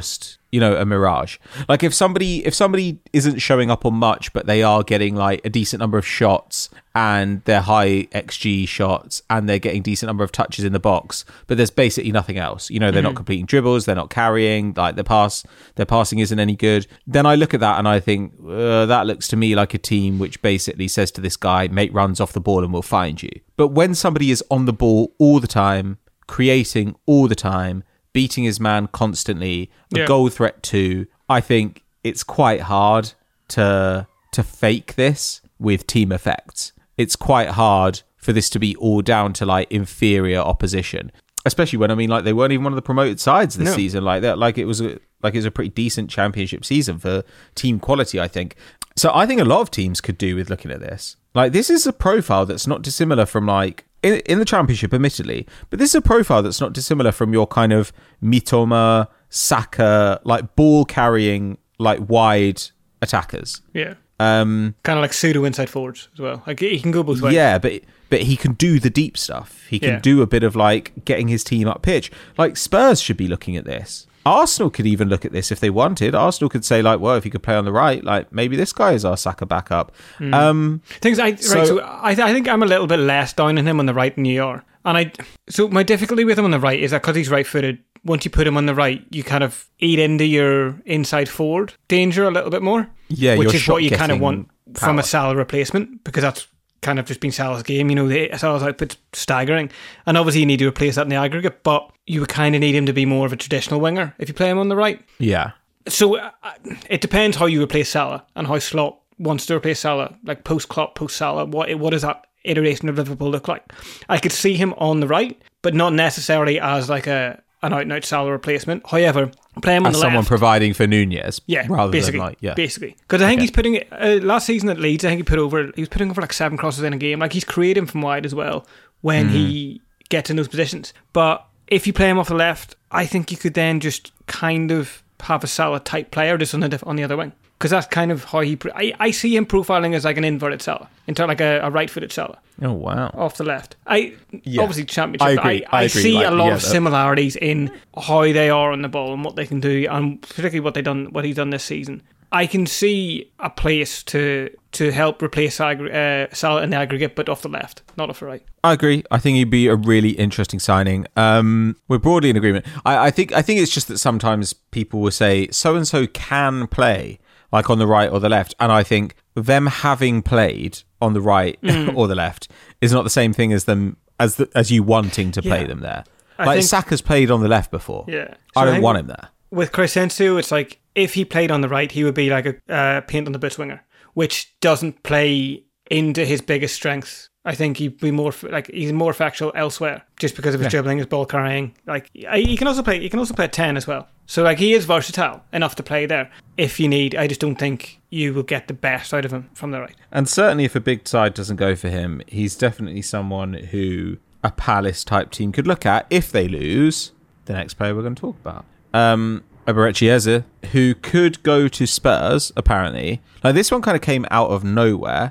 a mirage. Like if somebody isn't showing up on much, but they are getting like a decent number of shots and they're high XG shots and they're getting decent number of touches in the box, but there's basically nothing else. They're not completing dribbles, they're not carrying, like their passing isn't any good. Then I look at that and I think that looks to me like a team which basically says to this guy, make runs off the ball and we'll find you. But when somebody is on the ball all the time, creating all the time, beating his man constantly, a goal threat too, I think it's quite hard to fake this with team effects. It's quite hard for this to be all down to like inferior opposition, especially when like they weren't even one of the promoted sides this season. Like that, like it was a pretty decent championship season for team quality, I think. So I think a lot of teams could do with looking at this. Like this is a profile that's not dissimilar from like in the championship, admittedly, but this is a profile that's not dissimilar from your kind of Mitoma, Saka, like ball carrying, like wide attackers. Yeah. Kind of like pseudo inside forwards as well. Like he can go both ways. Yeah, but he can do the deep stuff. He can do a bit of like getting his team up pitch. Like Spurs should be looking at this. Arsenal could even look at this if they wanted. Arsenal could say like, well, if he could play on the right, like maybe this guy is our Saka backup. I think I'm a little bit less down on him on the right than you are. And so my difficulty with him on the right is that because he's right-footed, once you put him on the right, you kind of eat into your inside forward danger a little bit more. Yeah, which is what you kind of want power from a Salah replacement, because that's kind of just been Salah's game. Salah's output's staggering, and obviously you need to replace that in the aggregate, but you would kind of need him to be more of a traditional winger if you play him on the right. Yeah. So it depends how you replace Salah and how Klopp wants to replace Salah, like post-Klopp, post-Salah. What does that iteration of Liverpool look like? I could see him on the right, but not necessarily as like an out-and-out Salah replacement. However, play him on the left. As someone providing for Nunez. Yeah, rather basically. Than like, yeah. Basically. Because I think he's putting last season at Leeds, I think he was putting over like 7 crosses in a game. Like he's creating from wide as well when he gets in those positions. But if you play him off the left, I think you could then just kind of have a Salah type player just on the other wing. Because that's kind of how I see him profiling as like an inverted Salah, into like a right-footed Salah. Oh wow! Off the left, obviously championship. I agree. I see a lot of similarities in how they are on the ball and what they can do, and particularly what he's done this season. I can see a place to help replace Salah in the aggregate, but off the left, not off the right. I agree. I think he'd be a really interesting signing. We're broadly in agreement. I think it's just that sometimes people will say so and so can play like on the right or the left, and I think them having played on the right or the left is not the same thing as them as you wanting to play them there. Like Saka's played on the left before. Yeah, so I don't want him there. With Crescencio, it's like if he played on the right, he would be like a paint on the boots winger, which doesn't play into his biggest strengths. I think he'd be more like he's more factual elsewhere, just because of his dribbling, his ball carrying. Like he can also play at 10 as well. So like he is versatile enough to play there if you need. I just don't think you will get the best out of him from the right. And certainly, if a big side doesn't go for him, he's definitely someone who a Palace type team could look at if they lose. The next player we're going to talk about. Eberechi Eze, who could go to Spurs, apparently. Like this one kind of came out of nowhere.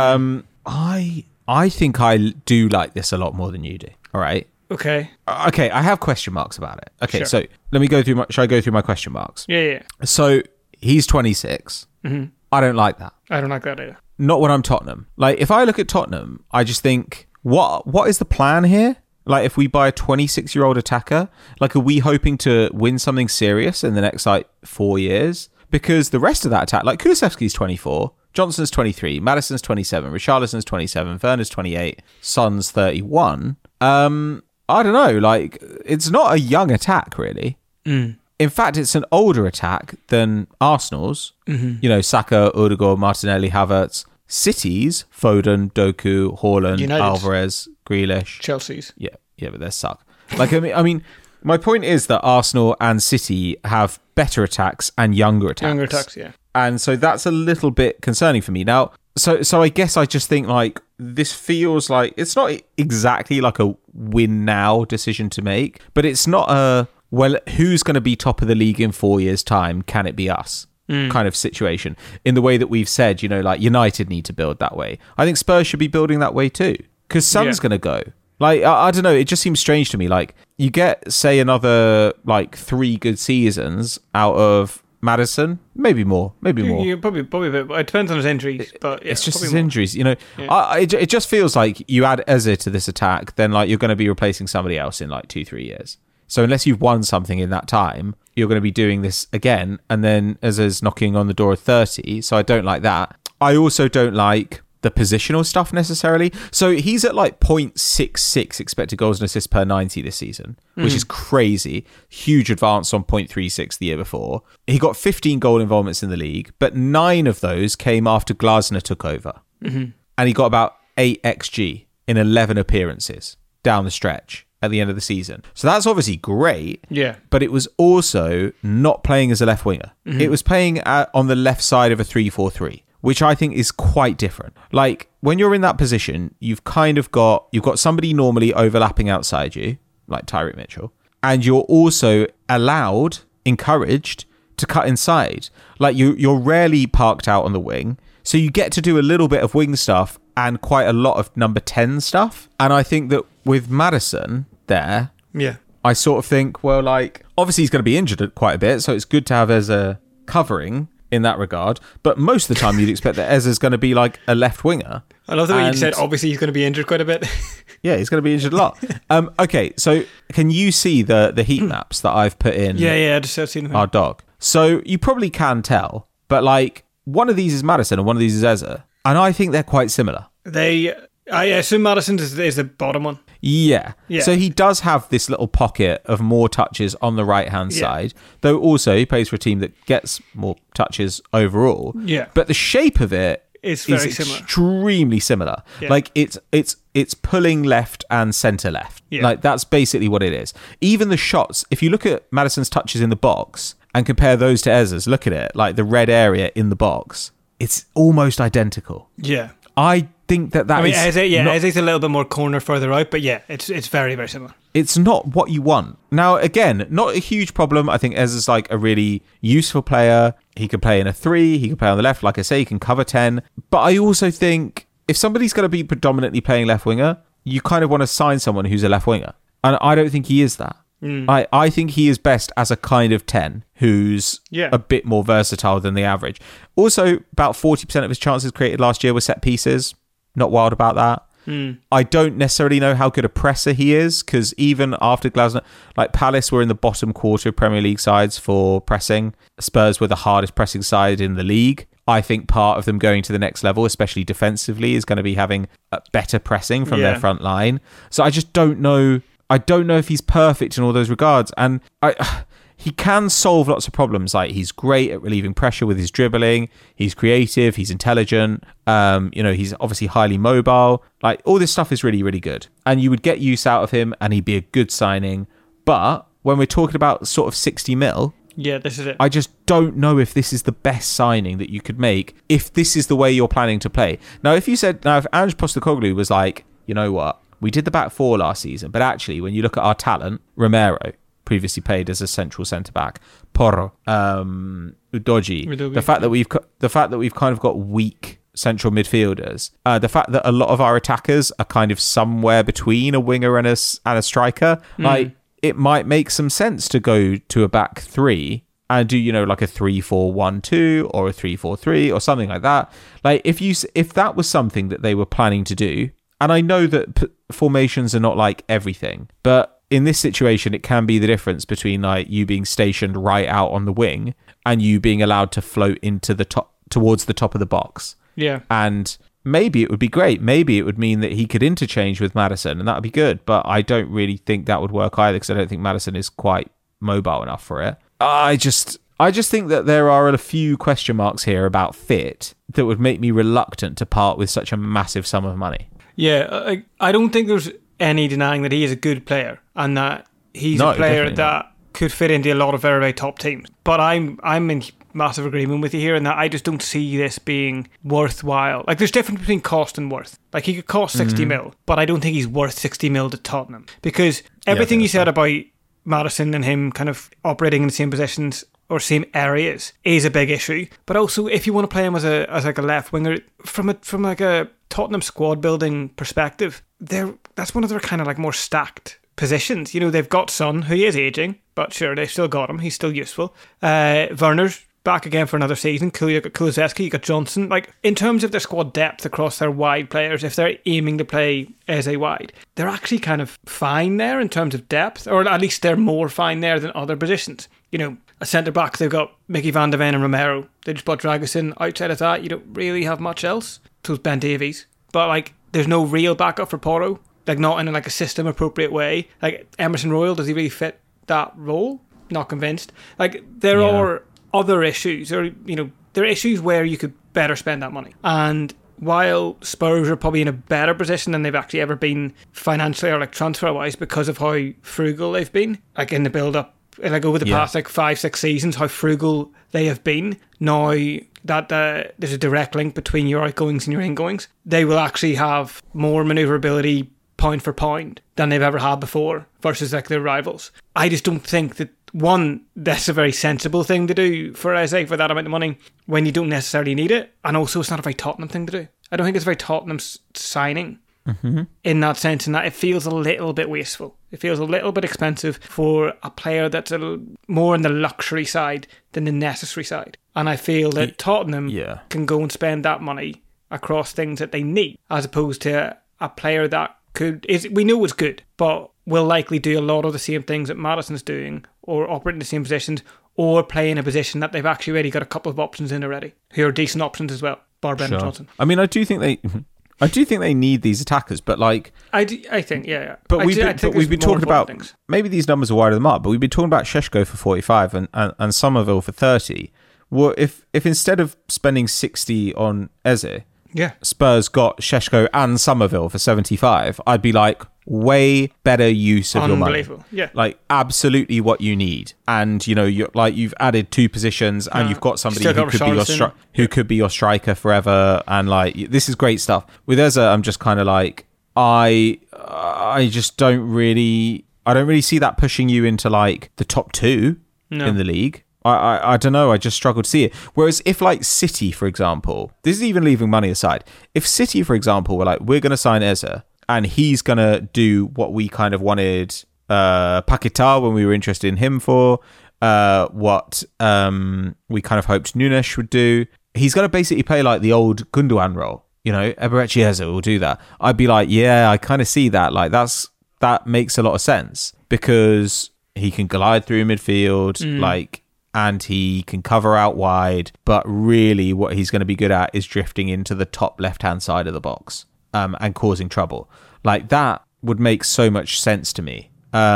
I think I do like this a lot more than you do. All right. Okay, I have question marks about it. Okay, sure. So let me go through shall I go through my question marks? Yeah. So he's 26. Mm-hmm. I don't like that. I don't like that either. Not when I'm Tottenham. Like if I look at Tottenham, I just think, what is the plan here? Like if we buy a 26-year-old attacker, like are we hoping to win something serious in the next like 4 years? Because the rest of that attack, like Kulusevski's 24, Johnson's 23, Maddison's 27, Richarlison's 27, Werner's 28, Son's 31. I don't know, like it's not a young attack really. In fact, it's an older attack than Arsenal's. Mm-hmm. Saka, Odegaard, Martinelli, Havertz. City's Foden, Doku, Haaland, United. Alvarez, Grealish. Chelsea's. Yeah, but they suck. Like I mean, my point is that Arsenal and City have better attacks and younger attacks. Younger attacks, yeah. And so that's a little bit concerning for me. Now, so I guess I just think like this feels like it's not exactly like a win now decision to make, but it's not a, well, who's going to be top of the league in 4 years' time? Can it be us? Kind of situation. In the way that we've said, like United need to build that way. I think Spurs should be building that way too. Because Son's going to go. Like, I don't know, it just seems strange to me. Like, you get, say, another, like, 3 good seasons out of Maddison, maybe more. Yeah, probably a bit. It depends on his injuries, but yeah, it's just his more. injuries. You know, Yeah. it just feels like you add Eze to this attack, then like you're going to be replacing somebody else in like 2-3 years. So unless you've won something in that time, you're going to be doing this again, and then Eze's knocking on the door of 30. So I don't like that. I also don't like the positional stuff necessarily. So he's at like 0.66 expected goals and assists per 90 this season, which is crazy. Huge advance on 0.36 the year before. He got 15 goal involvements in the league, but 9 of those came after Glasner took over. And he got about 8 XG in 11 appearances down the stretch at the end of the season. So that's obviously great. Yeah. But it was also not playing as a left winger. It was playing on the left side of a 3-4-3. Which I think is quite different. Like, when you're in that position, you've got somebody normally overlapping outside you, like Tyreek Mitchell, and you're also encouraged to cut inside. Like, you're rarely parked out on the wing, so you get to do a little bit of wing stuff and quite a lot of number 10 stuff. And I think that with Maddison there, I sort of think, well, like, obviously he's going to be injured quite a bit, so it's good to have as a covering in that regard, but most of the time you'd expect that Eze's going to be like a left winger. I love the way you said obviously he's going to be injured quite a bit. Yeah, he's going to be injured a lot. Okay, so can you see the heat maps that I've put in? Yeah, I've seen them. Our dog. So you probably can tell, but like one of these is Maddison and one of these is Eze, and I think they're quite similar. I assume Maddison is the bottom one. Yeah. So he does have this little pocket of more touches on the right-hand side, though also he plays for a team that gets more touches overall. Yeah. But the shape of it is very similar. Extremely similar. Yeah. Like it's pulling left and centre left. Yeah. Like that's basically what it is. Even the shots, if you look at Maddison's touches in the box and compare those to Eze's, look at it, like the red area in the box, it's almost identical. Yeah. I think that is... Eze's a little bit more corner further out, but yeah, it's very, very similar. It's not what you want. Now, again, not a huge problem. I think Eze's like a really useful player. He can play in a 3, he can play on the left. Like I say, he can cover 10. But I also think if somebody's going to be predominantly playing left winger, you kind of want to sign someone who's a left winger. And I don't think he is that. I think he is best as a kind of 10 who's a bit more versatile than the average. Also, about 40% of his chances created last year were set pieces. Not wild about that. I don't necessarily know how good a presser he is, because even after Glasner, like Palace were in the bottom quarter of Premier League sides for pressing. Spurs were the hardest pressing side in the league. I think part of them going to the next level, especially defensively, is going to be having a better pressing from their front line. So I just don't know. I don't know if he's perfect in all those regards. And he can solve lots of problems. Like, he's great at relieving pressure with his dribbling. He's creative. He's intelligent. He's obviously highly mobile. Like, all this stuff is really, really good. And you would get use out of him and he'd be a good signing. But when we're talking about sort of 60 mil... Yeah, this is it. I just don't know if this is the best signing that you could make if this is the way you're planning to play. Now, if Ange Postecoglou was like, you know what? We did the back 4 last season, but actually, when you look at our talent, Romero, previously played as a central centre-back, Porro, Udogie, the fact that we've kind of got weak central midfielders, the fact that a lot of our attackers are kind of somewhere between a winger and a striker, like, it might make some sense to go to a back 3 and do, like a 3-4-1-2 or a 3-4-3 or something like that. Like, if that was something that they were planning to do, and I know that formations are not like everything, but in this situation, it can be the difference between like you being stationed right out on the wing and you being allowed to float into the top, towards the top of the box. Yeah. And maybe it would be great. Maybe it would mean that he could interchange with Maddison and that would be good. But I don't really think that would work either, because I don't think Maddison is quite mobile enough for it. I just think that there are a few question marks here about fit that would make me reluctant to part with such a massive sum of money. Yeah, I don't think there's any denying that he is a good player and that he's a player that could fit into a lot of very, very top teams. But I'm in massive agreement with you here in that I just don't see this being worthwhile. Like, there's difference between cost and worth. Like, he could cost 60 mil, but I don't think he's worth 60 mil to Tottenham. Because everything you said about Maddison and him kind of operating in the same positions, or same areas is a big issue. But also, if you want to play him as like a left winger, from like a Tottenham squad building perspective, that's one of their kind of like more stacked positions. You know, they've got Son, who is aging, but sure, they've still got him. He's still useful. Werner's back again for another season. You got Kulusevski, you got Johnson. Like, in terms of their squad depth across their wide players, if they're aiming to play as a wide, they're actually kind of fine there in terms of depth, or at least they're more fine there than other positions. You know, a centre-back, they've got Mickey van de Ven and Romero. They just bought Dragusin. Outside of that, you don't really have much else. So it's Ben Davies. But, like, there's no real backup for Porro. Like, not in, like, a system-appropriate way. Like, Emerson Royal, does he really fit that role? Not convinced. Like, there are other issues, or, you know, there are issues where you could better spend that money. And while Spurs are probably in a better position than they've actually ever been financially or like transfer-wise because of how frugal they've been, like in the build-up, like over the past like 5-6 seasons, how frugal they have been. Now that there's a direct link between your outgoings and your ingoings, they will actually have more manoeuvrability pound for pound than they've ever had before versus like their rivals. I just don't think that, one, that's a very sensible thing to do for Eze for that amount of money when you don't necessarily need it, and also it's not a very Tottenham thing to do. I don't think it's a very Tottenham signing in that sense, in that it feels a little bit wasteful. It feels a little bit expensive for a player that's more on the luxury side than the necessary side. And I feel that Tottenham can go and spend that money across things that they need, as opposed to a player that we know is good, but will likely do a lot of the same things that Maddison's doing, or operate in the same positions, or play in a position that they've actually already got a couple of options in already, who are decent options as well, bar Brendan Johnson. I mean, I do think they need these attackers, but like I think. But we've been talking about things. Maybe these numbers are wider than mark, but we've been talking about Šeško for 45 and Somerville for 30. Well, if instead of spending 60 on Eze, Spurs got Šeško and Somerville for 75, I'd be like, way better use of your money. Yeah. Like, absolutely what you need. And, you know, you've added 2 positions and you've got somebody who could be your striker forever. And, like, this is great stuff. With Eze, I'm just kind of like, I just don't really see that pushing you into, like, the top 2 in the league. I don't know, I just struggle to see it. Whereas if, like, City, for example, this is even leaving money aside. If City, for example, were like, we're going to sign Eze, and he's going to do what we kind of wanted Paquetá when we were interested in him for, what we kind of hoped Nunes would do. He's going to basically play like the old Gundogan role. You know, Eberechi Eze will do that. I'd be like, yeah, I kind of see that. Like, that makes a lot of sense because he can glide through midfield, and he can cover out wide. But really what he's going to be good at is drifting into the top left-hand side of the box. And causing trouble. Like, that would make so much sense to me.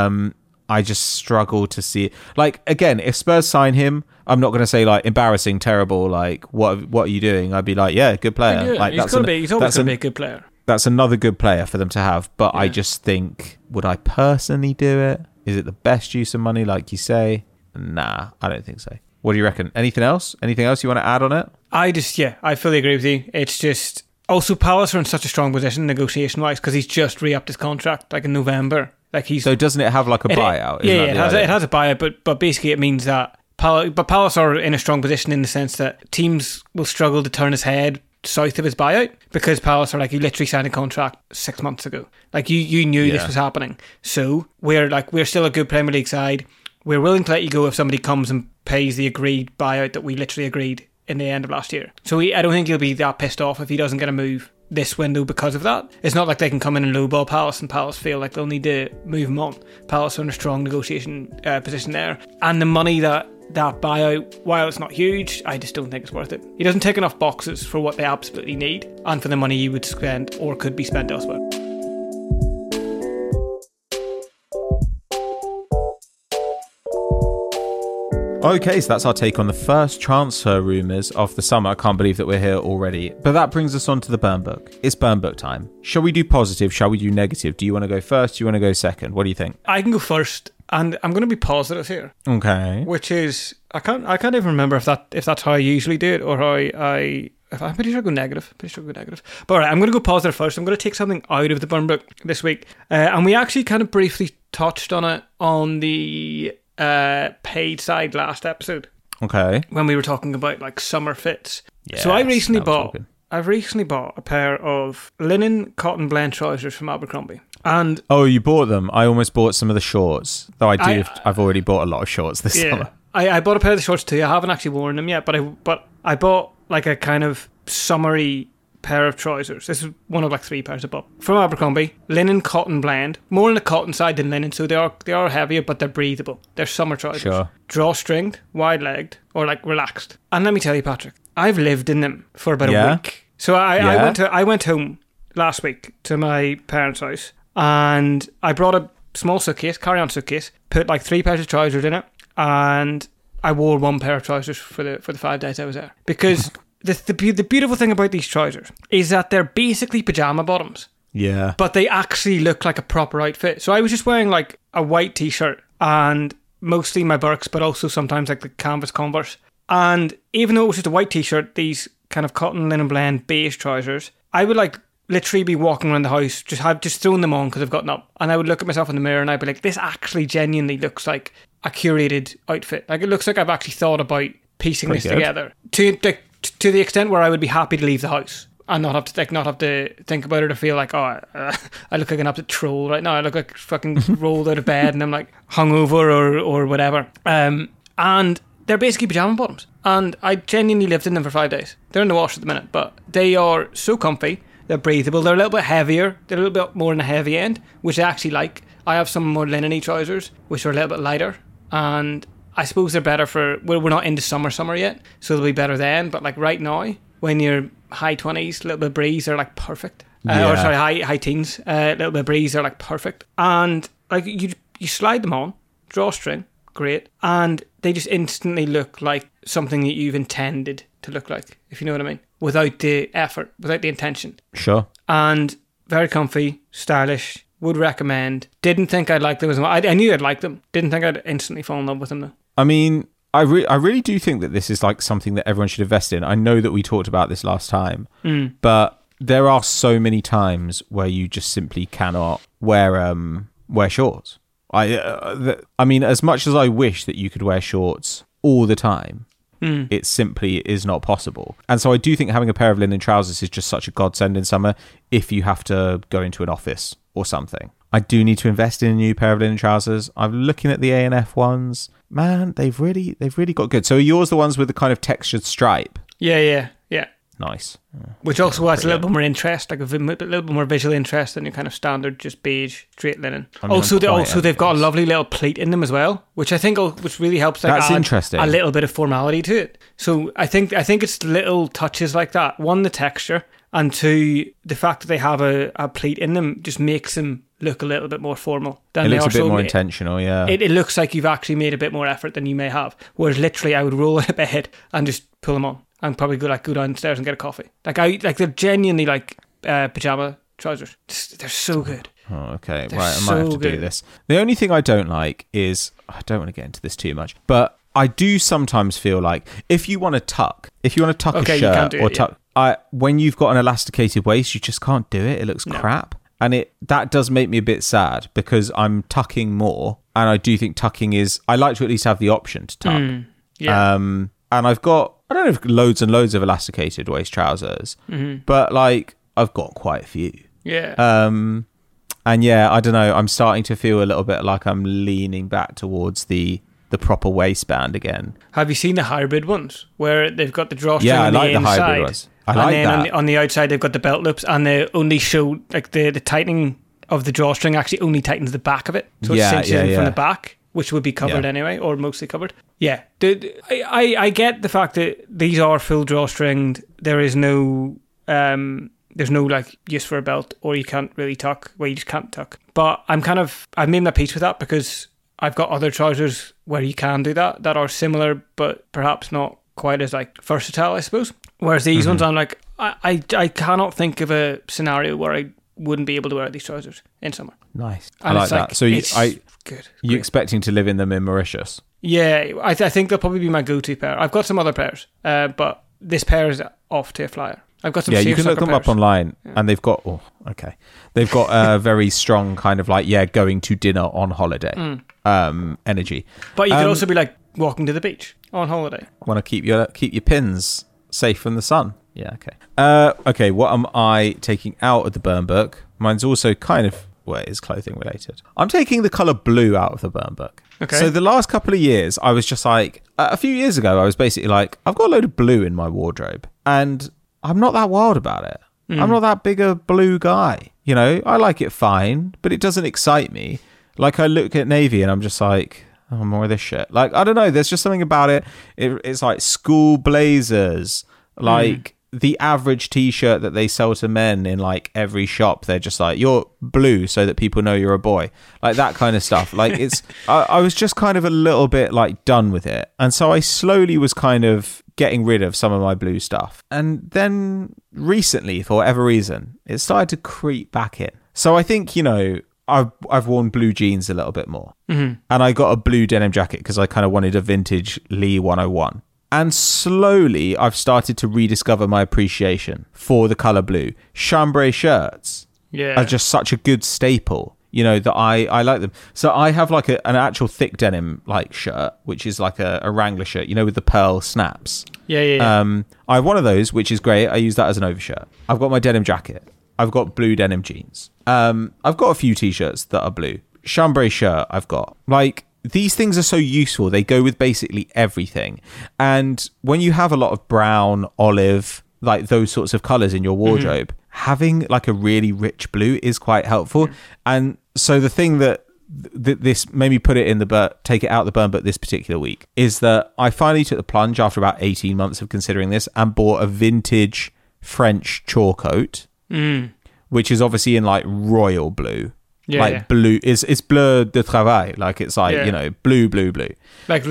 I just struggle to see it. Like, again, if Spurs sign him, I'm not going to say, like, embarrassing, terrible, like, what are you doing? I'd be like, yeah, good player. Yeah, like, he's always going to be a good player. That's another good player for them to have. But I just think, would I personally do it? Is it the best use of money, like you say? Nah, I don't think so. What do you reckon? Anything else? Anything else you want to add on it? I fully agree with you. It's just... Also, Palace are in such a strong position negotiation-wise because he's just re-upped his contract, like in November. So doesn't it have like a buyout? It has a buyout, but basically it means that Palace are in a strong position in the sense that teams will struggle to turn his head south of his buyout because Palace are like, you literally signed a contract 6 months ago. Like you knew this was happening. So we're still a good Premier League side. We're willing to let you go if somebody comes and pays the agreed buyout that we literally agreed in the end of last year. So I don't think he'll be that pissed off if he doesn't get a move this window because of that. It's not like they can come in and lowball Palace and Palace feel like they'll need to move him on. Palace are in a strong negotiation position there. And the money that buyout, while it's not huge, I just don't think it's worth it. He doesn't tick enough boxes for what they absolutely need and for the money you would spend or could be spent elsewhere. Okay, so that's our take on the first transfer rumours of the summer. I can't believe that we're here already. But that brings us on to the burn book. It's burn book time. Shall we do positive? Shall we do negative? Do you want to go first? Do you want to go second? What do you think? I can go first, and I'm going to be positive here. Okay. Which is, I can't even remember if that's how I usually do it or how I'm pretty sure I go negative. But all right, I'm going to go positive first. I'm going to take something out of the burn book this week. And we actually kind of briefly touched on it on the paid side last episode. Okay. when we were talking about like summer fits. Yes, So I've recently now we're talking. bought a pair of linen cotton blend trousers from Abercrombie. And Oh, you bought them. I almost bought some of the shorts, though I've already bought a lot of shorts this summer. I bought a pair of the shorts too. I haven't actually worn them yet, but I bought like a kind of summery pair of trousers. This is one of like 3 pairs I bought from Abercrombie. Linen cotton blend, more on the cotton side than linen, so they are heavier, but they're breathable. They're summer trousers. Sure. Drawstringed, wide legged, or like relaxed. And let me tell you, Patrick, I've lived in them for about a week. So I went home last week to my parents' house, and I brought a small suitcase, carry-on suitcase, put like 3 pairs of trousers in it, and I wore 1 pair of trousers for the 5 days I was there. Because the beautiful thing about these trousers is that they're basically pajama bottoms. Yeah. But they actually look like a proper outfit. So I was just wearing like a white t-shirt and mostly my Birks, but also sometimes like the canvas Converse. And even though it was just a white t-shirt, these kind of cotton linen blend beige trousers, I would like literally be walking around the house, just throwing them on because I've gotten up, and I would look at myself in the mirror and I'd be like, this actually genuinely looks like a curated outfit. Like it looks like I've actually thought about piecing this together to the extent where I would be happy to leave the house and not have to think about it or feel like, I look like an absolute troll right now. I look like fucking rolled out of bed and I'm like hungover or whatever. And they're basically pajama bottoms, and I genuinely lived in them for 5 days. They're in the wash at the minute, but they are so comfy. They're breathable. They're a little bit heavier. They're a little bit more on the heavy end, which I actually like. I have some more linen-y trousers, which are a little bit lighter, and I suppose they're better for... We're not into summer yet, so they'll be better then. But like right now, when you're high 20s, a little bit of breeze, they're like perfect. Or sorry, high teens, a little bit of breeze, they're like perfect. And like you slide them on, drawstring, great, and they just instantly look like something that you've intended to look like, if you know what I mean, without the effort, without the intention. Sure. And very comfy, stylish, would recommend. Didn't think I'd like them as much. I knew I'd like them. Didn't think I'd instantly fall in love with them though. I mean, I really do think that this is like something that everyone should invest in. I know that we talked about this last time, but there are so many times where you just simply cannot wear shorts. I mean, as much as I wish that you could wear shorts all the time, it simply is not possible. And so I do think having a pair of linen trousers is just such a godsend in summer if you have to go into an office or something. I do need to invest in a new pair of linen trousers. I'm looking at the A&F ones. Man, they've really got good. So are yours the ones with the kind of textured stripe? Yeah. Nice. Which also adds a little bit more interest, like a little bit more visual interest than your kind of standard just beige straight linen. I mean, they've got a lovely little pleat in them as well, which I think really helps like That's add interesting. a little bit of formality to it. So I think it's little touches like that. One, the texture, and two, the fact that they have a pleat in them just makes them look a little bit more formal. It looks a bit more intentional, yeah. It looks like you've actually made a bit more effort than you may have. Whereas literally I would roll out of bed and just pull them on. And probably go downstairs and get a coffee. They're genuinely like pajama trousers. They're so good. Oh, okay. They're right, I might have to do this. The only thing I don't like is, I don't want to get into this too much, but I do sometimes feel like if you want to tuck a shirt or tuck, when you've got an elasticated waist, you just can't do it. It looks crap. And that does make me a bit sad because I'm tucking more. And I do think tucking is, I like to at least have the option to tuck. And I've got, I don't have loads and loads of elasticated waist trousers, but like I've got quite a few. Yeah. And yeah, I don't know. I'm starting to feel a little bit like I'm leaning back towards the proper waistband again. Have you seen the hybrid ones where they've got the drawstring on the inside? Yeah, I like the hybrid ones. I like that. And then on the outside they've got the belt loops, and they only show like the tightening of the drawstring actually only tightens the back of it, so it cinches in from the back, which would be covered anyway, or mostly covered. Yeah, I get the fact that these are full drawstringed. There is no there's no like use for a belt, or you can't really tuck. Well, you just can't tuck. But I've made my peace with that because I've got other trousers where you can do that are similar, but perhaps not quite as like versatile, I suppose. Whereas these ones, I'm like, I cannot think of a scenario where I wouldn't be able to wear these trousers in summer. Nice. I like that. So you expecting to live in them in Mauritius? Yeah, I think they'll probably be my go-to pair. I've got some other pairs, but this pair is off to a flyer. I've got some. Yeah, you can look them up online, and they've got. Oh, okay. They've got a very strong kind of like going to dinner on holiday energy. But you could also be like walking to the beach on holiday. Want to keep your pins safe from the sun. Yeah, okay. Okay, what am I taking out of the burn book? Mine's also kind of, well, it is clothing related. I'm taking the colour blue out of the burn book. Okay. So the last couple of years, I was just like, a few years ago, I was basically like, I've got a load of blue in my wardrobe, and I'm not that wild about it. I'm not that big a blue guy. You know, I like it fine, but it doesn't excite me. Like, I look at navy and I'm just like, oh, more of this shit. Like, I don't know. There's just something about it. It's like school blazers, like the average t-shirt that they sell to men in like every shop. They're just like, you're blue so that people know you're a boy. Like that kind of stuff. Like it's, I was just kind of a little bit like done with it. And so I slowly was kind of getting rid of some of my blue stuff. And then recently, for whatever reason, it started to creep back in. So I think, you know, I've worn blue jeans a little bit more. And I got a blue denim jacket because I kind of wanted a vintage Lee 101. And slowly I've started to rediscover my appreciation for the colour blue. Chambray shirts are just such a good staple, you know, that I like them. So I have like an actual thick denim like shirt, which is like a Wrangler shirt, you know, with the pearl snaps. Yeah. I have one of those, which is great. I use that as an overshirt. I've got my denim jacket. I've got blue denim jeans. I've got a few t-shirts that are blue. Chambray shirt I've got. Like, these things are so useful. They go with basically everything. And when you have a lot of brown, olive, like those sorts of colours in your wardrobe, having like a really rich blue is quite helpful. And so the thing that this made me put it in take it out of the burn book this particular week is that I finally took the plunge after about 18 months of considering this and bought a vintage French chore coat, which is obviously in like royal blue. Blue it's bleu de travail, like it's like you know, blue like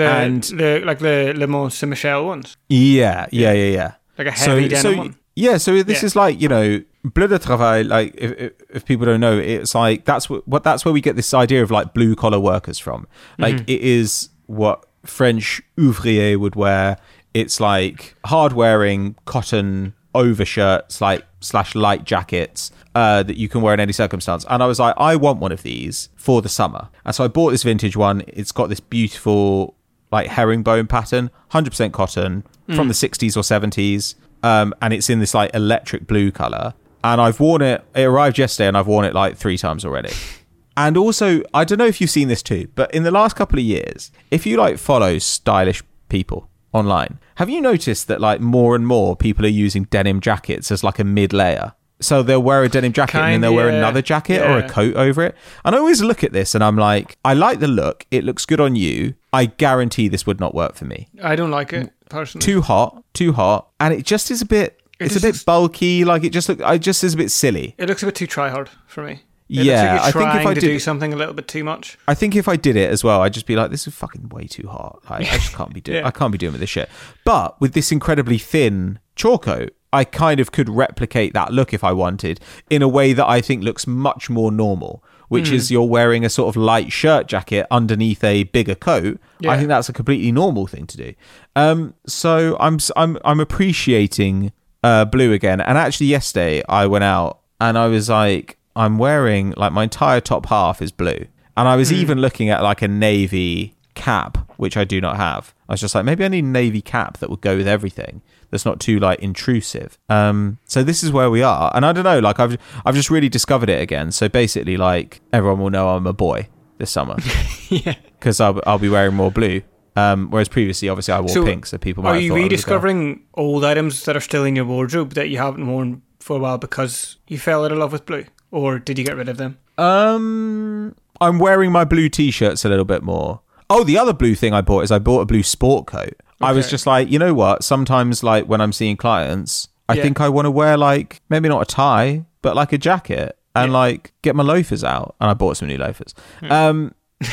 the Le Mont Saint Michel ones. Yeah like a heavy denim one. So this is like, you know, bleu de travail, like if people don't know, it's like that's where we get this idea of like blue collar workers from. Like it is what French ouvrier would wear. It's like hard wearing cotton overshirts, like / light jackets that you can wear in any circumstance. And I was like, I want one of these for the summer. And so I bought this vintage one. It's got this beautiful like herringbone pattern, 100% cotton from the 60s or 70s. And it's in this like electric blue color. And I've worn it. It arrived yesterday and I've worn it like 3 times already. And also, I don't know if you've seen this too, but in the last couple of years, if you like follow stylish people online, have you noticed that like more and more people are using denim jackets as like a mid layer? So they'll wear a denim jacket and then they'll wear another jacket or a coat over it. And I always look at this and I'm like, I like the look. It looks good on you. I guarantee this would not work for me. I don't like it personally. Too hot. And it just is a bit, it's a bit bulky. Like it just is a bit silly. It looks a bit too try hard for me. I think if I did do something a little bit too much. I think if I did it as well, I'd just be like, this is fucking way too hot. I just can't be doing. I can't be doing with this shit. But with this incredibly thin chore coat, I kind of could replicate that look if I wanted in a way that I think looks much more normal, which is you're wearing a sort of light shirt jacket underneath a bigger coat. I think that's a completely normal thing to do. So I'm appreciating blue again. And actually yesterday I went out and I was like, I'm wearing like my entire top half is blue. And I was even looking at like a navy cap, which I do not have. I was just like, maybe I need a navy cap that would go with everything. That's not too like intrusive. So this is where we are. And I don't know, like I've just really discovered it again. So basically like everyone will know I'm a boy this summer. Because I'll be wearing more blue. Whereas previously, obviously, I wore pink, so people might have thought I was a girl. Are you rediscovering old items that are still in your wardrobe that you haven't worn for a while because you fell out of love with blue? Or did you get rid of them? I'm wearing my blue t-shirts a little bit more. Oh, the other blue thing I bought is I bought a blue sport coat. I was just like, you know what? Sometimes, like, when I'm seeing clients, I think I want to wear, like, maybe not a tie, but, like, a jacket and, like, get my loafers out. And I bought some new loafers. And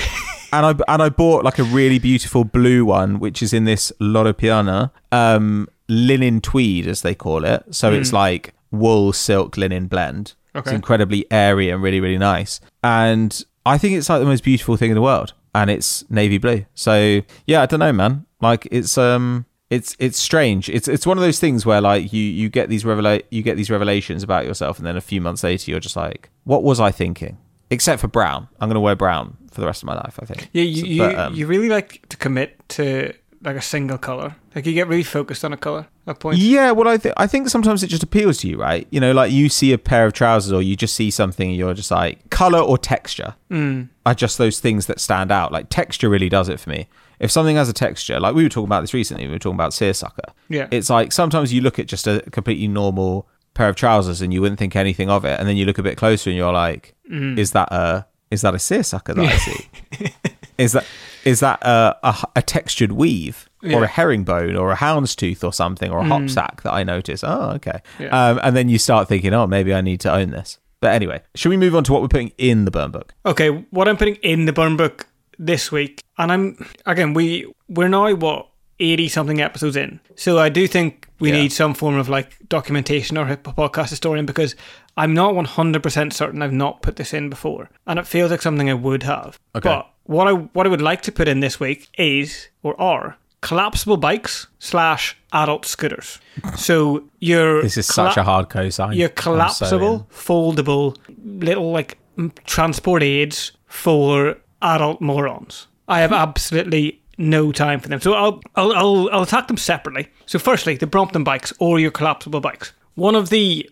I bought, like, a really beautiful blue one, which is in this Loro Piana linen tweed, as they call it. So it's, like, wool, silk, linen blend. It's incredibly airy and really, really nice. And I think it's, like, the most beautiful thing in the world. And it's navy blue. So yeah, I don't know, man. Like it's strange. It's one of those things where like you get these revelations about yourself, and then a few months later you're just like, what was I thinking? except for brown. I'm going to wear brown for the rest of my life, I think. Yeah, you really like to commit to like a single colour. Like you get really focused on a colour at points. Yeah, well, I think sometimes it just appeals to you, right? You know, like you see a pair of trousers or you just see something and you're just like, colour or texture are just those things that stand out. Like texture really does it for me. If something has a texture, like we were talking about this recently, we were talking about seersucker. Yeah. It's like sometimes you look at just a completely normal pair of trousers and you wouldn't think anything of it. And then you look a bit closer and you're like, is that a seersucker that I see? Is that a textured weave or a herringbone or a houndstooth or something or a hopsack that I notice? Oh, okay. Yeah. And then you start thinking, oh, maybe I need to own this. But anyway, should we move on to what we're putting in the burn book? Okay, what I'm putting in the burn book this week, and we're now 80 something episodes in, so I do think we need some form of like documentation or a podcast historian, because I'm not 100% certain I've not put this in before, and it feels like something I would have. Okay. But what I would like to put in this week are collapsible bikes / adult scooters. So this is such a hard cosign. Your collapsible, foldable little like transport aids for adult morons. I have absolutely no time for them, so I'll attack them separately. So firstly, the Brompton bikes or your collapsible bikes. One of the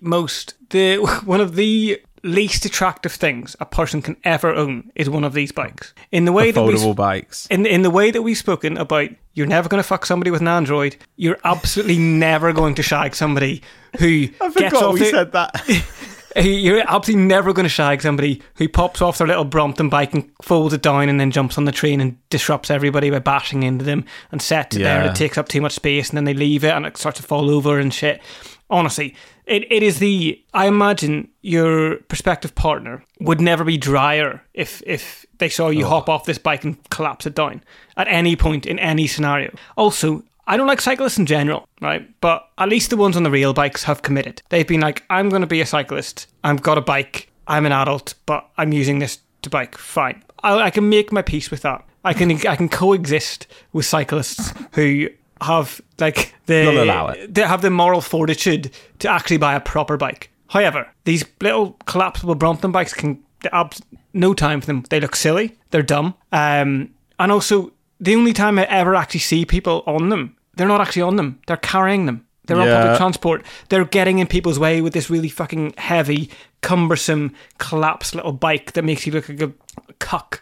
least attractive things a person can ever own is one of these bikes. In the way that foldable bikes. In the way that we've spoken about, you're never going to fuck somebody with an Android. You're absolutely never going to shag somebody who said that. You're absolutely never going to shag somebody who pops off their little Brompton bike and folds it down and then jumps on the train and disrupts everybody by bashing into them and sets it there, and it takes up too much space, and then they leave it and it starts to fall over and shit. Honestly, it is I imagine your prospective partner would never be drier if they saw you hop off this bike and collapse it down at any point in any scenario. Also, I don't like cyclists in general, right? But at least the ones on the real bikes have committed. They've been like, I'm going to be a cyclist. I've got a bike. I'm an adult, but I'm using this to bike. Fine. I can make my peace with that. I can coexist with cyclists who have like They'll allow it. They have the moral fortitude to actually buy a proper bike. However, these little collapsible Brompton bikes no time for them. They look silly. They're dumb. And also, the only time I ever actually see people on them, they're not actually on them. They're carrying them. They're on public transport. They're getting in people's way with this really fucking heavy, cumbersome, collapsed little bike that makes you look like a cuck.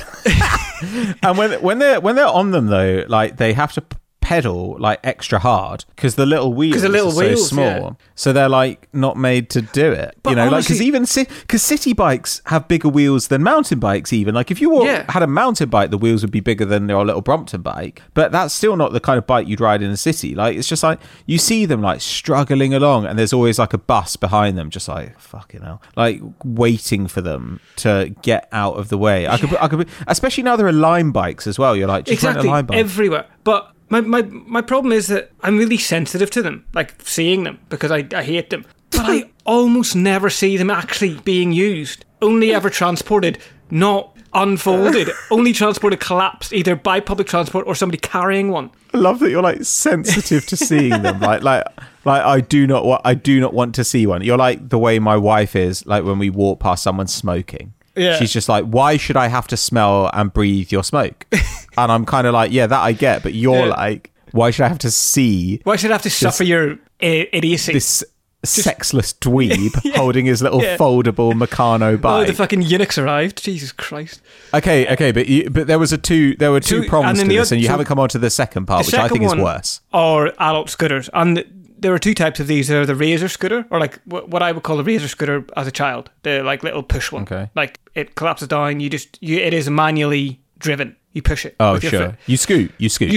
And when they're on them though, like they have to pedal like extra hard because the little wheels are so small, so they're like not made to do it. But you know, honestly, like because city bikes have bigger wheels than mountain bikes. Even like if you had a mountain bike, the wheels would be bigger than your little Brompton bike, but that's still not the kind of bike you'd ride in a city. Like it's just like you see them like struggling along, and there's always like a bus behind them, just like fucking hell, like waiting for them to get out of the way. I could, especially now there are Lime bikes as well. You're like, just rent a Lime bike everywhere, but. My problem is that I'm really sensitive to them, like seeing them, because I hate them. But I almost never see them actually being used. Only ever transported, not unfolded. Only transported collapsed, either by public transport or somebody carrying one. I love that you're like sensitive to seeing them. Like I do not want to see one. You're like the way my wife is, like when we walk past someone smoking. Yeah. She's just like, why should I have to smell and breathe your smoke? And I'm kind of like, yeah, that I get. But you're like, why should I have to see? Why should I have to suffer your idiocy? This sexless dweeb holding his little foldable Meccano bike. Oh, the fucking eunuchs arrived. Jesus Christ. Okay, but there were two prongs to this, and you haven't come on to the second part, which I think is worse. Or adult scooters. And there are two types of these. There are the Razor scooter, or like what I would call a Razor scooter as a child, the like little push one. Okay. Like it collapses down. It is manually driven. You push it. Oh, sure. You scoot.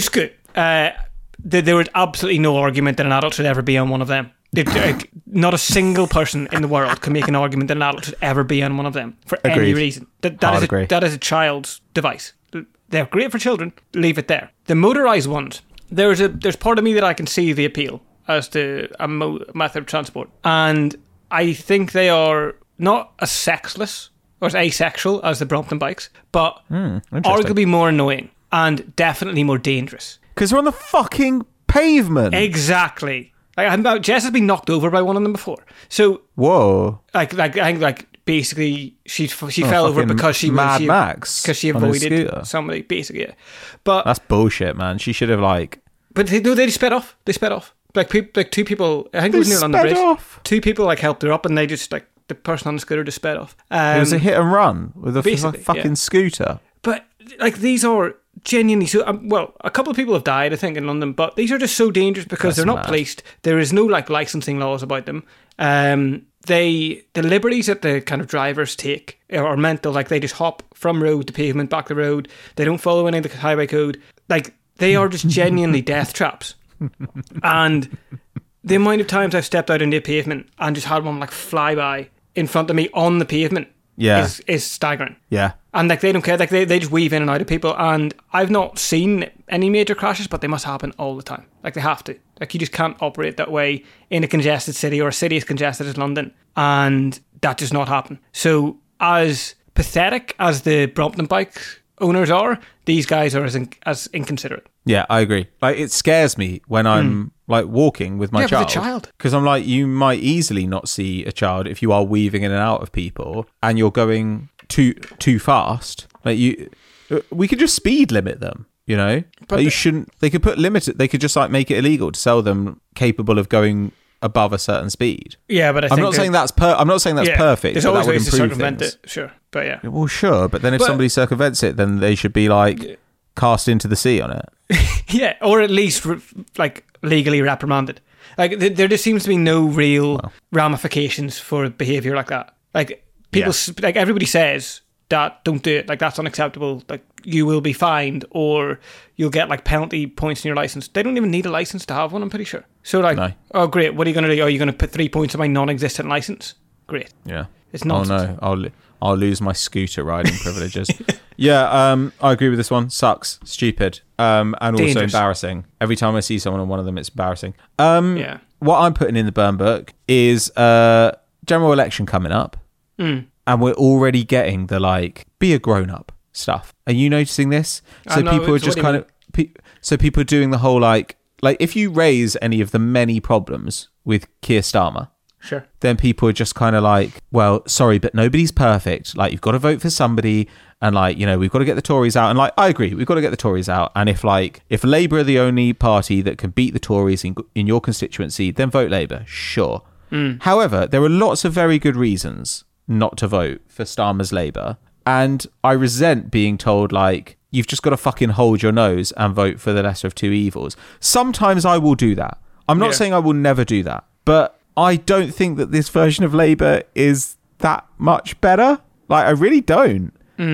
There was absolutely no argument that an adult should ever be on one of them. Not a single person in the world can make an argument that an adult should ever be on one of them for any reason. That is a child's device. They're great for children. Leave it there. The motorized ones. There's part of me that I can see the appeal as to a method of transport, and I think they are not as sexless or as asexual as the Brompton bikes, but arguably more annoying and definitely more dangerous because they're on the fucking pavement. Exactly. Jess has been knocked over by one of them before. So whoa, like basically she fell over because she Mad Max because she on his avoided scooter. somebody, basically. Yeah. But That's bullshit, man. She should have like. But they just sped off. They sped off. Like two people. I think it was near London Bridge. Off. Two people like helped her up, and they just like the person on the scooter just sped off. It was a hit and run with a fucking yeah. scooter. But like these are genuinely so. Well, a couple of people have died, I think, in London. But these are just so dangerous because they're not policed. There is no like licensing laws about them. The liberties that the kind of drivers take are mental. Like they just hop from road to pavement, back the road. They don't follow any of the highway code. Like they are just genuinely death traps. And the amount of times I've stepped out into a pavement and just had one like fly by in front of me on the pavement is staggering. Yeah. And like they don't care. Like they just weave in and out of people. And I've not seen any major crashes, but they must happen all the time. Like they have to. Like you just can't operate that way in a congested city or a city as congested as London. And that does not happen. So as pathetic as the Brompton bike owners are, these guys are as inconsiderate. Yeah, I agree. Like it scares me when I'm like walking with my child. Because I'm like, you might easily not see a child if you are weaving in and out of people and you're going too fast. Like we could just speed limit them, you know? But you shouldn't. They could put they could just like make it illegal to sell them capable of going above a certain speed. Yeah, but I'm not saying that's perfect. There's always ways to circumvent it. Sure, but yeah. Well, sure, but then if somebody circumvents it, then they should be like cast into the sea on it. Yeah, or at least like legally reprimanded. Like there just seems to be no real ramifications for behaviour like that. Like people, like everybody says that don't do it. Like that's unacceptable. Like you will be fined or you'll get like penalty points in your license. They don't even need a license to have one. I'm pretty sure. So like, oh great, what are you going to do? Are you going to put 3 points on my non-existent license? Great. Yeah. It's nonsense. Oh no, I'll lose my scooter riding privileges. Yeah, I agree with this one. Sucks, stupid, and also dangerous. Embarrassing. Every time I see someone on one of them, it's embarrassing. What I'm putting in the burn book is general election coming up, and we're already getting the like be a grown up stuff. Are you noticing this? So people are just kind of so people are doing the whole like if you raise any of the many problems with Keir Starmer. Sure. Then people are just kind of like, well, sorry, but nobody's perfect. Like, you've got to vote for somebody, and like, you know, we've got to get the Tories out. And like, I agree, we've got to get the Tories out. And if Labour are the only party that can beat the Tories in your constituency, then vote Labour. Sure. However, there are lots of very good reasons not to vote for Starmer's Labour, and I resent being told like you've just got to fucking hold your nose and vote for the lesser of two evils. Sometimes I will do that. I'm not saying I will never do that, but I don't think that this version of Labour is that much better. Like, I really don't. You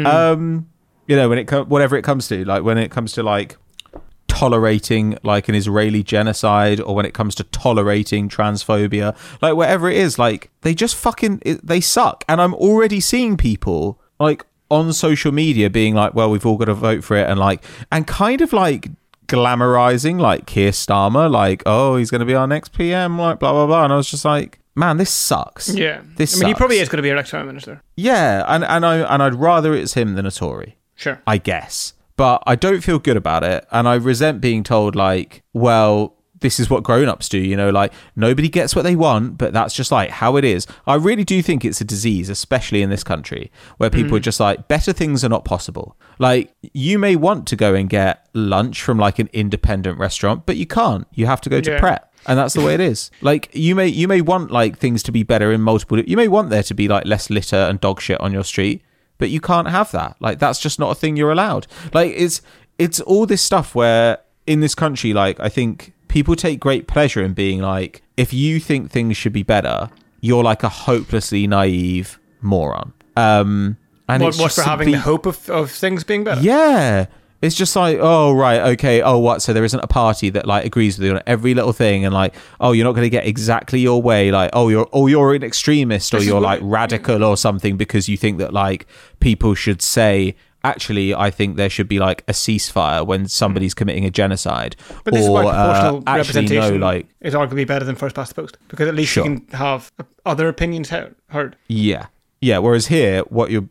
know, whatever it comes to, like when it comes to like tolerating like an Israeli genocide, or when it comes to tolerating transphobia, like whatever it is, like they just they suck. And I'm already seeing people like on social media being like, well, we've all got to vote for it, and kind of like glamorizing like Keir Starmer, like, oh, he's going to be our next PM, like blah blah blah. And I was just like, man, this sucks. Yeah, this he probably is going to be our next Prime Minister. Yeah, and I'd rather it's him than a Tory. Sure, I guess, but I don't feel good about it, and I resent being told like, well, this is what grown-ups do, you know, like nobody gets what they want, but that's just like how it is. I really do think it's a disease, especially in this country, where people are just like, better things are not possible. Like, you may want to go and get lunch from like an independent restaurant, but you can't. You have to go to Pret. And that's the way it is. Like, you may want like things to be better in multiple. You may want there to be like less litter and dog shit on your street, but you can't have that. Like, that's just not a thing you're allowed. Like, it's all this stuff where in this country, like, I think people take great pleasure in being like, if you think things should be better, you're like a hopelessly naive moron. And what's for having the hope of things being better? Yeah. It's just like, oh, right, okay, oh, what? So there isn't a party that like agrees with you on every little thing, and like, oh, you're not going to get exactly your way, like, oh, you're an extremist, or you're like radical or something because you think that like people should say, actually, I think there should be like a ceasefire when somebody's committing a genocide. But this is why proportional representation like, is arguably better than first past the post, because at least you can have other opinions heard. Yeah. Whereas here,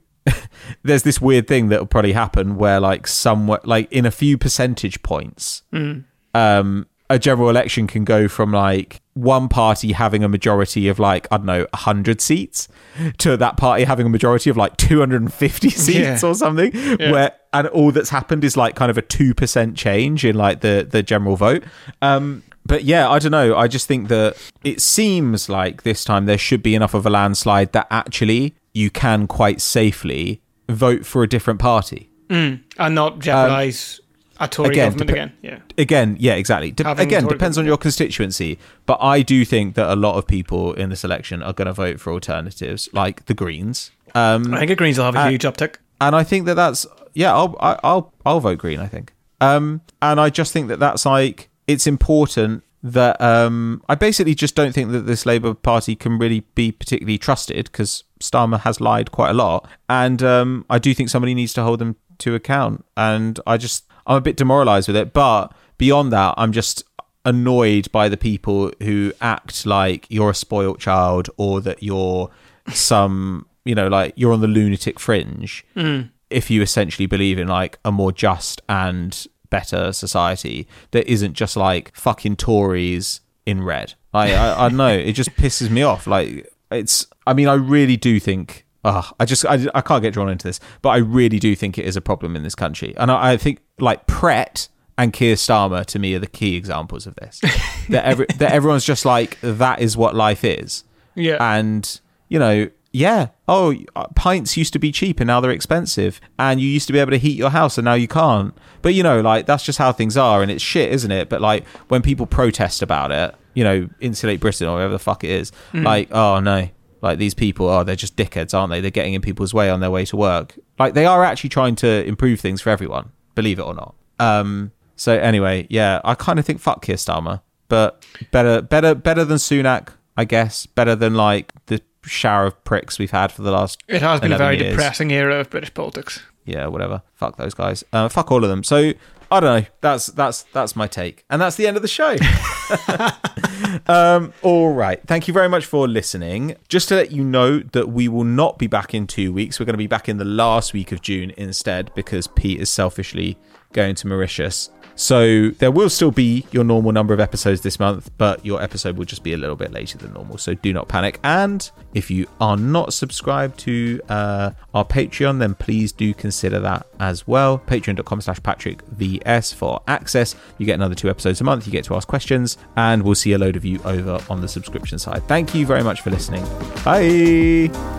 there's this weird thing that will probably happen where like somewhat like in a few percentage points, a general election can go from like one party having a majority of like, I don't know, 100 seats to that party having a majority of like 250 seats or something, where, and all that's happened is like kind of a 2% change in like the general vote. But yeah, I don't know. I just think that it seems like this time there should be enough of a landslide that actually you can quite safely vote for a different party. And not jeopardise a Tory government again. Yeah, exactly. Depends on your constituency. But I do think that a lot of people in this election are going to vote for alternatives, like the Greens. I think the Greens will have a huge uptick. And I think that's I'll vote Green, I think. And I just think that that's like, it's important that I basically just don't think that this Labour Party can really be particularly trusted, because Starmer has lied quite a lot, and I do think somebody needs to hold them to account, and I'm a bit demoralised with it. But beyond that, I'm just annoyed by the people who act like you're a spoilt child, or that you're some, like you're on the lunatic fringe, if you essentially believe in like a more just and better society that isn't just like fucking Tories in red. I don't know, it just pisses me off. Like, I really do think I can't get drawn into this, but I really do think it is a problem in this country. And I think like Pret and Keir Starmer to me are the key examples of this. that everyone's just like, that is what life is. And pints used to be cheap and now they're expensive, and you used to be able to heat your house and now you can't. But like, that's just how things are, and it's shit, isn't it? But like, when people protest about it, Insulate Britain or whatever the fuck it is, like, oh no, like these people, they're just dickheads, aren't they? They're getting in people's way on their way to work. Like, they are actually trying to improve things for everyone, believe it or not. So anyway, yeah, I kind of think fuck Keir Starmer, but better than Sunak, I guess. Better than like the shower of pricks we've had for the last It has been a very years. Depressing era of British politics. Yeah, whatever. Fuck those guys. Fuck all of them. So I don't know. That's my take, and that's the end of the show. All right. Thank you very much for listening. Just to let you know that we will not be back in 2 weeks. We're going to be back in the last week of June instead, because Pete is selfishly going to Mauritius. So there will still be your normal number of episodes this month, but your episode will just be a little bit later than normal. So do not panic. And if you are not subscribed to our Patreon, then please do consider that as well. Patreon.com/PatrickVS for access. You get another 2 episodes a month. You get to ask questions, and we'll see a load of you over on the subscription side. Thank you very much for listening. Bye.